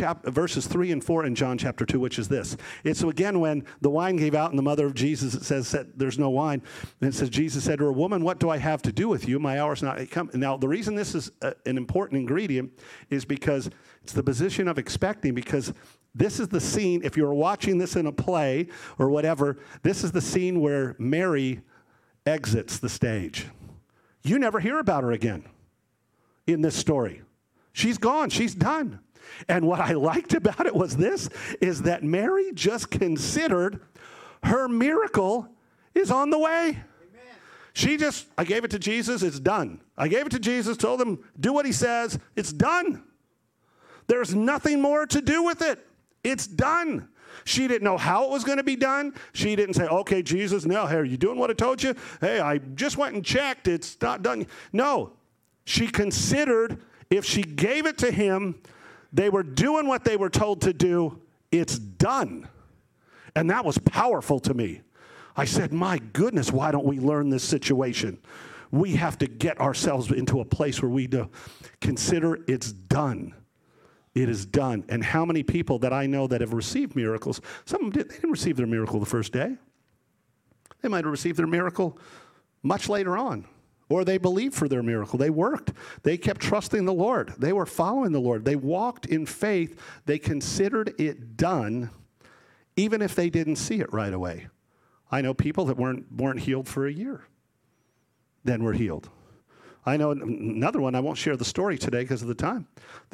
3 and 4 in John chapter 2, which is this. It's again when the wine gave out and the mother of Jesus, it says that there's no wine. And it says, Jesus said to her, woman, what do I have to do with you? My hour's not come. Now, the reason this is an important ingredient is because it's the position of expecting, because this is the scene, if you're watching this in a play or whatever, this is the scene where Mary exits the stage. You never hear about her again in this story. She's gone. She's done. And what I liked about it was this, is that Mary just considered her miracle is on the way. Amen. I gave it to Jesus, it's done. I gave it to Jesus, told him, do what he says, it's done. There's nothing more to do with it. It's done. She didn't know how it was going to be done. She didn't say, okay, Jesus, now, hey, are you doing what I told you? Hey, I just went and checked. It's not done. No. She considered if she gave it to him, they were doing what they were told to do. It's done. And that was powerful to me. I said, my goodness, why don't we learn this situation? We have to get ourselves into a place where we consider it's done. It is done. And how many people that I know that have received miracles, some of them they didn't receive their miracle the first day. They might have received their miracle much later on. Or they believed for their miracle. They worked. They kept trusting the Lord. They were following the Lord. They walked in faith. They considered it done, even if they didn't see it right away. I know people that weren't healed for a year, then were healed. I know another one. I won't share the story today because of the time.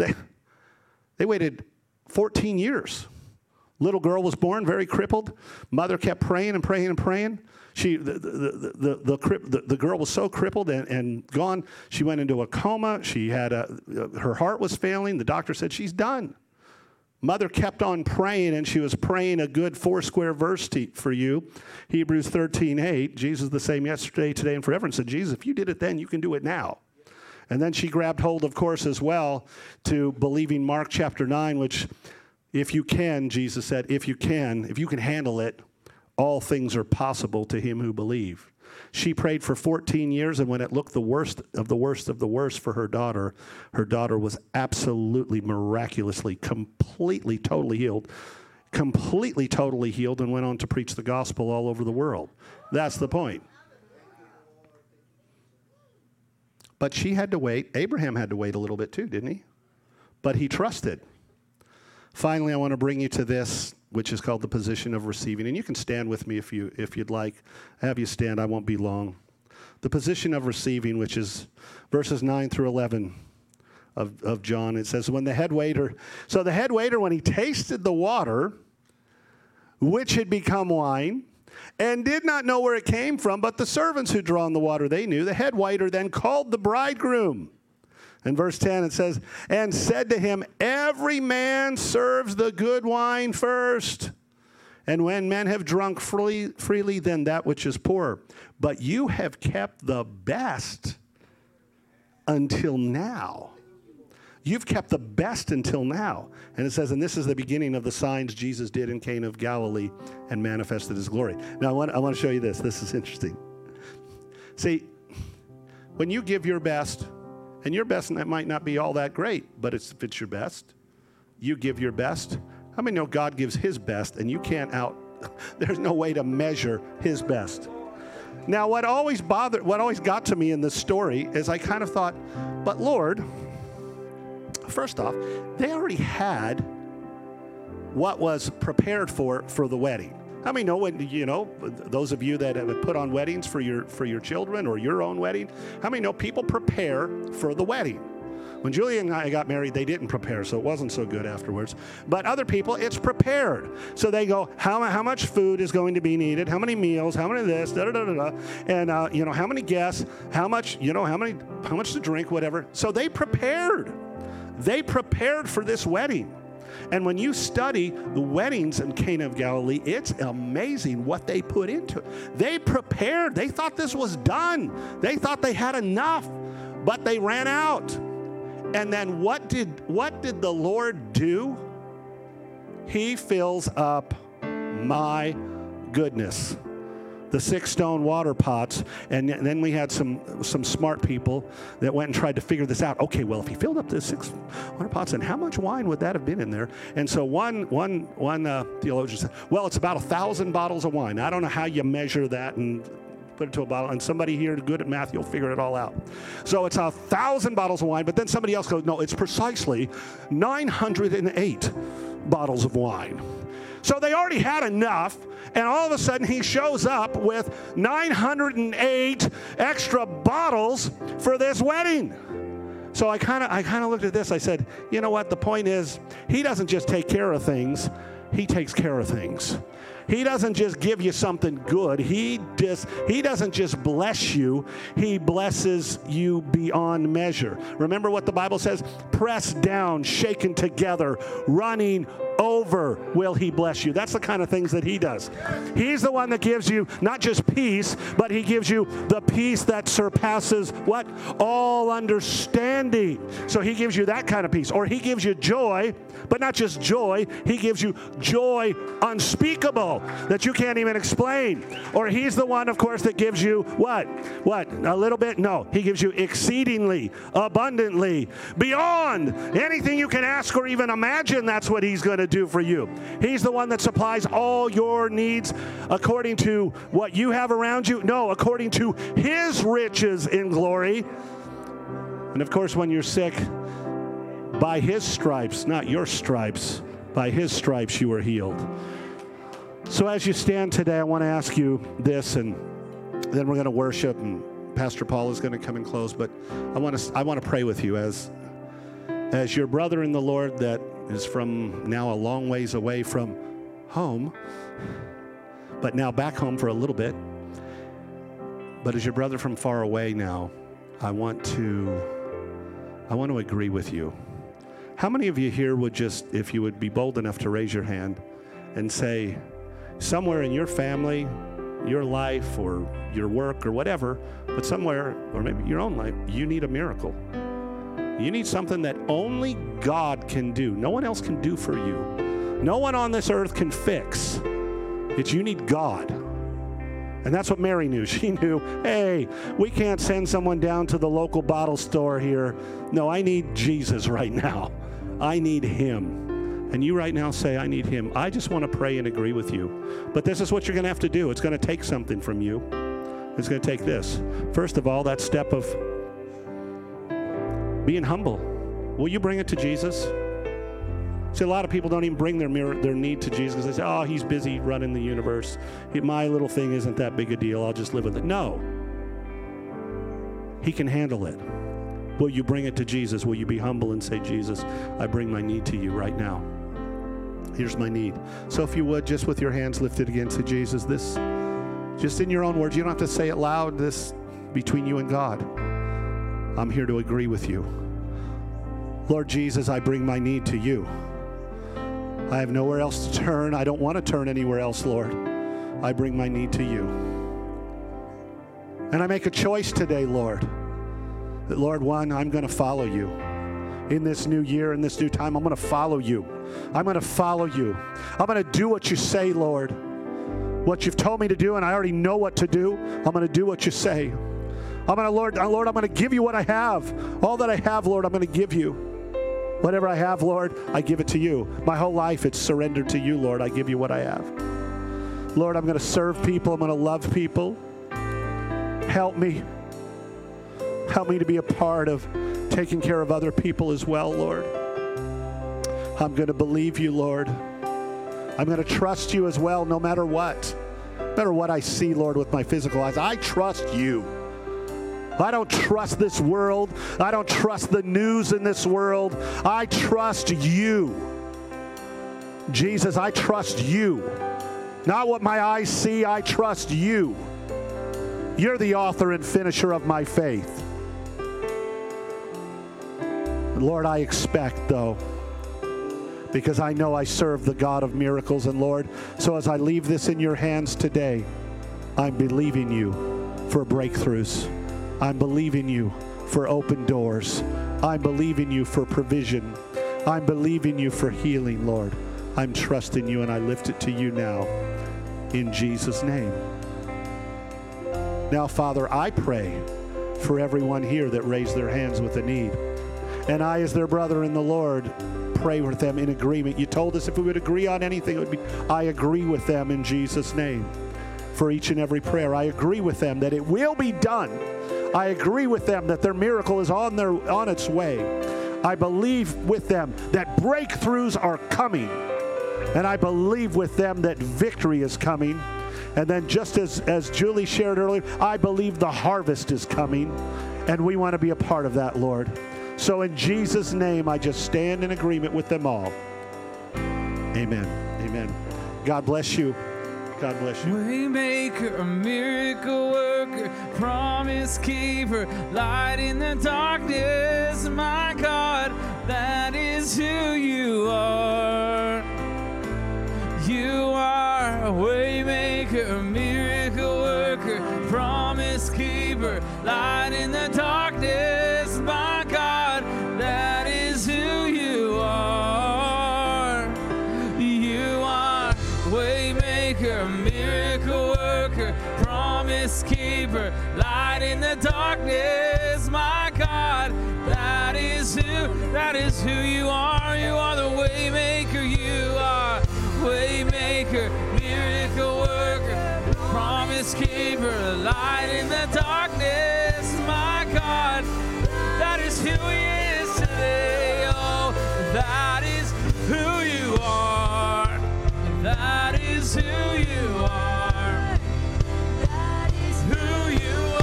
They waited 14 years. Little girl was born, very crippled. Mother kept praying and praying and praying. The girl was so crippled and gone. She went into a coma. She had her heart was failing. The doctor said she's done. Mother kept on praying, and she was praying a good 4-square verse for you. Hebrews 13:8. Jesus is the same yesterday, today, and forever. And said, Jesus, if you did it then, you can do it now. And then she grabbed hold, of course, as well to believing Mark chapter 9, which, if you can, Jesus said, if you can handle it, all things are possible to him who believes. She prayed for 14 years, and when it looked the worst of the worst of the worst for her daughter was absolutely, miraculously, completely, totally healed, and went on to preach the gospel all over the world. That's the point. But she had to wait. Abraham had to wait a little bit too, didn't he? But he trusted. Finally, I want to bring you to this, which is called the position of receiving. And you can stand with me if you'd like. I have you stand. I won't be long. The position of receiving, which is verses 9 through 11 of John. It says, when the head waiter, when he tasted the water, which had become wine, and did not know where it came from, but the servants who drawn the water, they knew. The head waiter then called the bridegroom. In verse 10, it says, and said to him, every man serves the good wine first. And when men have drunk freely, then that which is poor. But you have kept the best until now. You've kept the best until now. And it says, and this is the beginning of the signs Jesus did in Cana of Galilee and manifested his glory. Now, I want to show you this. This is interesting. See, when you give your best, and your best might not be all that great, but if it's your best, you give your best. How many know God gives his best, and you can't there's no way to measure his best. Now, what always got to me in this story is I kind of thought, but Lord, first off, they already had what was prepared for the wedding. How many know those of you that have put on weddings for your children or your own wedding? How many know people prepare for the wedding? When Julie and I got married, they didn't prepare, so it wasn't so good afterwards. But other people, it's prepared. So they go, how much food is going to be needed? How many meals? How many this? Da da da da. And how many guests? How much to drink? Whatever. So they prepared. They prepared for this wedding. And when you study the weddings in Cana of Galilee, it's amazing what they put into it. They prepared. They thought this was done. They thought they had enough, but they ran out. And then what did the Lord do? He fills up my goodness. The 6 stone water pots, and then we had some smart people that went and tried to figure this out. Okay, well, if he filled up the 6 water pots, then how much wine would that have been in there? And so one theologian said, well, it's about 1,000 bottles of wine. I don't know how you measure that and put it to a bottle, and somebody here good at math, you'll figure it all out. So it's 1,000 bottles of wine, but then somebody else goes, no, it's precisely 908 bottles of wine. So they already had enough, and all of a sudden he shows up with 908 extra bottles for this wedding. So I kind of looked at this. I said, you know what? The point is, he doesn't just take care of things. He takes care of things. He doesn't just give you something good. He doesn't just bless you. He blesses you beyond measure. Remember what the Bible says? Pressed down, shaken together, running over will he bless you. That's the kind of things that he does. He's the one that gives you not just peace, but he gives you the peace that surpasses what? All understanding. So he gives you that kind of peace. Or he gives you joy, but not just joy. He gives you joy unspeakable that you can't even explain. Or he's the one, of course, that gives you what? A little bit? No. He gives you exceedingly, abundantly, beyond anything you can ask or even imagine. That's what he's going to do for you. He's the one that supplies all your needs according to what you have around you. No, according to his riches in glory. And of course, when you're sick, by his stripes, not your stripes, by his stripes you are healed. So as you stand today, I want to ask you this, and then we're going to worship, and Pastor Paul is going to come and close, but I want to pray with you as your brother in the Lord that is from now a long ways away from home, but now back home for a little bit. But as your brother from far away now, I want to agree with you. How many of you here would just, if you would be bold enough to raise your hand and say, somewhere in your family, your life, or your work, or whatever, but somewhere, or maybe your own life, you need a miracle. You need something that only God can do. No one else can do for you. No one on this earth can fix. It's you need God. And that's what Mary knew. She knew, hey, we can't send someone down to the local bottle store here. No, I need Jesus right now. I need him. And you right now say, I need him. I just want to pray and agree with you. But this is what you're going to have to do. It's going to take something from you. It's going to take this. First of all, that step of being humble. Will you bring it to Jesus? See, a lot of people don't even bring their need to Jesus because they say, oh, he's busy running the universe. My little thing isn't that big a deal. I'll just live with it. No. He can handle it. Will you bring it to Jesus? Will you be humble and say, Jesus, I bring my need to you right now. Here's my need. So if you would, just with your hands lifted again, say, Jesus, this, just in your own words, you don't have to say it loud, this between you and God. I'm here to agree with you. Lord Jesus, I bring my need to you. I have nowhere else to turn. I don't want to turn anywhere else, Lord. I bring my need to you. And I make a choice today, Lord, that, Lord, one, I'm going to follow you. In this new year, in this new time, I'm going to follow you. I'm going to follow you. I'm going to do what you say, Lord. What you've told me to do, and I already know what to do. I'm going to do what you say. I'm going to, Lord, I'm going to give you what I have. All that I have, Lord, I'm going to give you. Whatever I have, Lord, I give it to you. My whole life, it's surrendered to you, Lord. I give you what I have. Lord, I'm going to serve people. I'm going to love people. Help me. Help me to be a part of taking care of other people as well, Lord. I'm going to believe you, Lord. I'm going to trust you as well, no matter what. No matter what I see, Lord, with my physical eyes. I trust you. I don't trust this world. I don't trust the news in this world. I trust you. Jesus, I trust you. Not what my eyes see, I trust you. You're the author and finisher of my faith. Lord, I expect, though, because I know I serve the God of miracles. And Lord, so as I leave this in your hands today, I'm believing you for breakthroughs. I'm believing you for open doors. I'm believing you for provision. I'm believing you for healing, Lord. I'm trusting you, and I lift it to you now in Jesus' name. Now, Father, I pray for everyone here that raised their hands with a need. And I, as their brother in the Lord, pray with them in agreement. You told us if we would agree on anything, it would be, I agree with them in Jesus' name for each and every prayer. I agree with them that it will be done. I agree with them that their miracle is on its way. I believe with them that breakthroughs are coming. And I believe with them that victory is coming. And then just as Julie shared earlier, I believe the harvest is coming. And we want to be a part of that, Lord. So in Jesus' name, I just stand in agreement with them all. Amen. Amen. God bless you. God bless you. Waymaker, a miracle worker, promise keeper, light in the darkness, my God, that is who you are. You are a waymaker, a miracle worker, promise keeper, light in the darkness, my God, that is who you are. You are waymaker, miracle worker, promise keeper, light in the darkness, my God, that is who you are. You are the waymaker, you are waymaker, miracle worker, promise keeper, light in the darkness, my God, that is who he is today. Oh, that is who you are. That is who you are. That is who you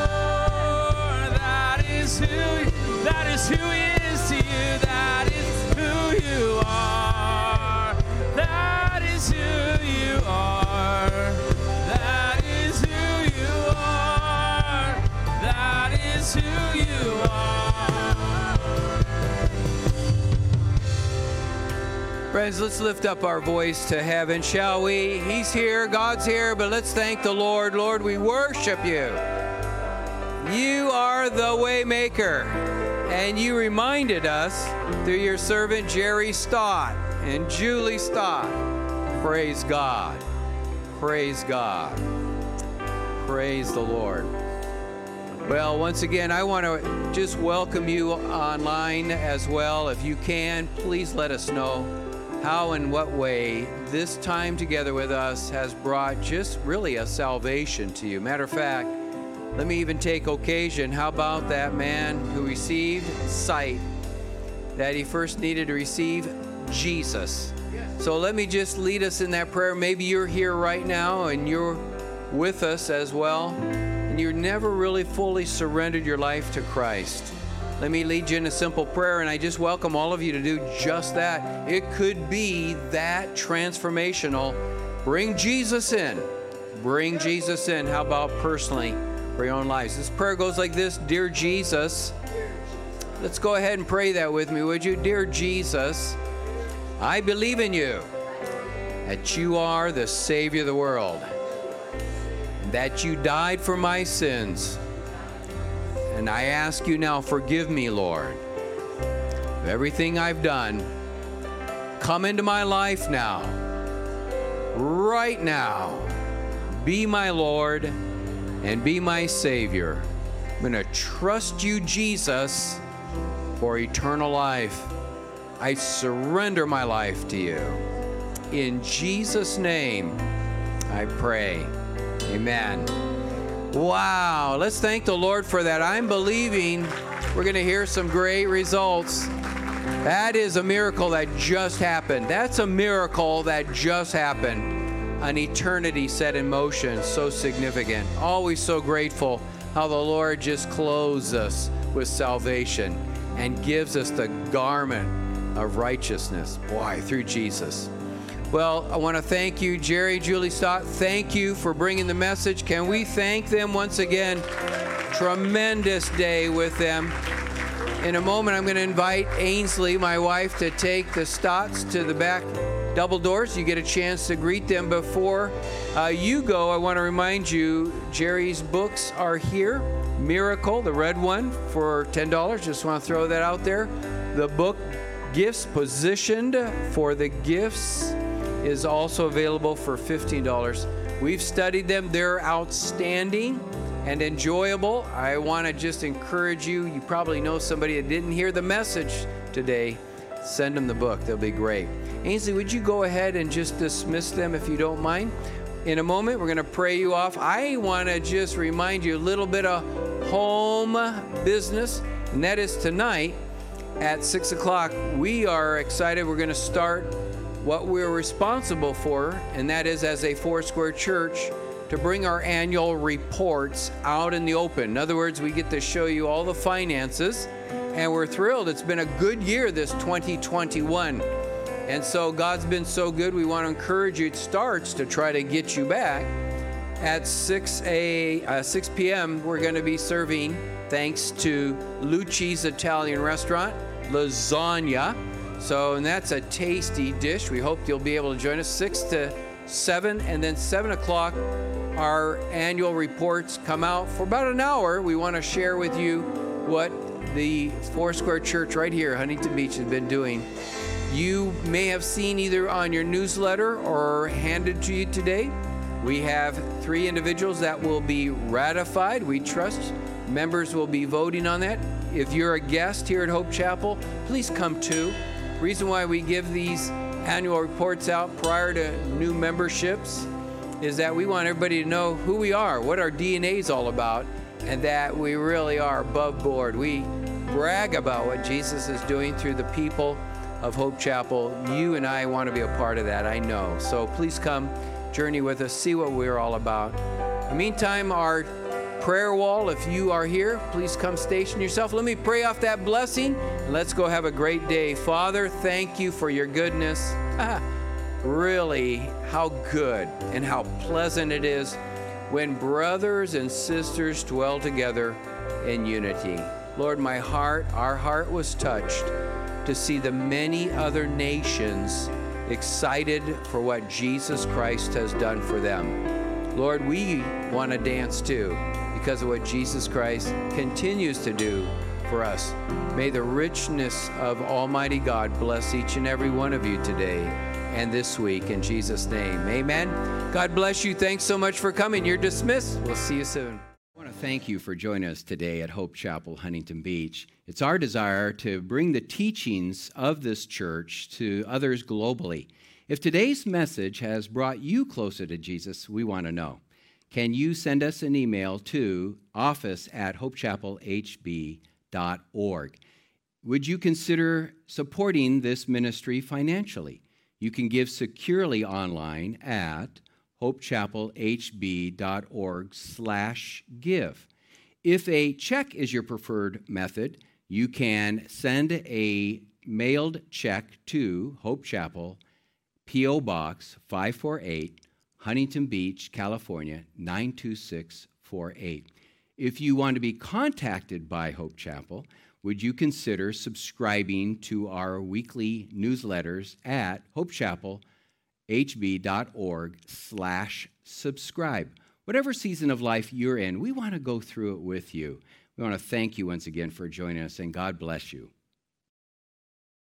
are. That is who he is to you. That is who you are. That is who you are. That is who you are. That is who you are. Friends, let's lift up our voice to heaven, shall we? He's here, God's here, but let's thank the Lord. Lord, we worship you. You are the way maker, and you reminded us through your servant Jerry Stott and Julie Stott. Praise God. Praise God. Praise the Lord. Well, once again, I want to just welcome you online as well. If you can, please let us know how and what way this time together with us has brought just really a salvation to you. Matter of fact, let me even take occasion. How about that man who received sight, that he first needed to receive Jesus? So let me just lead us in that prayer. Maybe you're here right now and you're with us as well, and you've never really fully surrendered your life to Christ. let me lead you in a simple prayer, and I just welcome all of you to do just that. It could be that transformational. Bring Jesus in. Bring Jesus in. How about personally for your own lives? This prayer goes like this. Dear Jesus, let's go ahead and pray that with me, would you? Dear Jesus, I believe in you, that you are the Savior of the world, and that you died for my sins. And I ask you now, forgive me, Lord, of everything I've done. Come into my life now, right now. Be my Lord and be my Savior. I'm going to trust you, Jesus, for eternal life. I surrender my life to you. In Jesus' name, I pray. Amen. Wow, let's thank the Lord for that. I'm believing we're going to hear some great results. That is a miracle that just happened. That's a miracle that just happened. An eternity set in motion, so significant. Always so grateful how the Lord just clothes us with salvation and gives us the garment of righteousness, boy, through Jesus. Well, I want to thank you, Jerry, Julie Stott. Thank you for bringing the message. Can we thank them once again? Tremendous day with them. In a moment, I'm going to invite Ainsley, my wife, to take the Stotts to the back double doors. You get a chance to greet them before you go. I want to remind you, Jerry's books are here. Miracle, the red one, for $10. Just want to throw that out there. The book, Gifts Positioned for the Gifts, is also available for $15. We've studied them. They're outstanding and enjoyable. I want to just encourage you. You probably know somebody that didn't hear the message today. Send them the book. They'll be great. Ainsley, would you go ahead and just dismiss them if you don't mind? In a moment, we're going to pray you off. I want to just remind you a little bit of home business, and that is tonight at 6 o'clock. We are excited. We're going to start what we're responsible for, and that is, as a Foursquare Church, to bring our annual reports out in the open. In other words, we get to show you all the finances, and we're thrilled. It's been a good year, this 2021. And so God's been so good, we want to encourage you. It starts to try to get you back. At 6 p.m., we're going to be serving, thanks to Lucci's Italian Restaurant, lasagna. So, and that's a tasty dish. We hope you'll be able to join us 6 to 7, and then 7 o'clock, our annual reports come out for about an hour. We want to share with you what the Foursquare Church right here, Huntington Beach, has been doing. You may have seen either on your newsletter or handed to you today, we have 3 individuals that will be ratified. We trust members will be voting on that. If you're a guest here at Hope Chapel, please come too. Reason why we give these annual reports out prior to new memberships is that we want everybody to know who we are, what our DNA is all about, and that we really are above board. We brag about what Jesus is doing through the people of Hope Chapel. You and I want to be a part of that, I know. So please come journey with us, see what we're all about. In the meantime, our prayer wall, if you are here, please come station yourself. Let me pray off that blessing, and let's go have a great day. Father, thank you for your goodness. Really, how good and how pleasant it is when brothers and sisters dwell together in unity. Lord, our heart was touched to see the many other nations excited for what Jesus Christ has done for them. Lord, we want to dance too, because of what Jesus Christ continues to do for us. May the richness of Almighty God bless each and every one of you today and this week, in Jesus' name. Amen. God bless you. Thanks so much for coming. You're dismissed. We'll see you soon. I want to thank you for joining us today at Hope Chapel, Huntington Beach. It's our desire to bring the teachings of this church to others globally. If today's message has brought you closer to Jesus, we want to know. Can you send us an email to office@hopechapelhb.org? Would you consider supporting this ministry financially? You can give securely online at hopechapelhb.org/give. If a check is your preferred method, you can send a mailed check to Hope Chapel, P.O. Box 548, Huntington Beach, California, 92648. If you want to be contacted by Hope Chapel, would you consider subscribing to our weekly newsletters at hopechapelhb.org/subscribe? Whatever season of life you're in, we want to go through it with you. We want to thank you once again for joining us, and God bless you.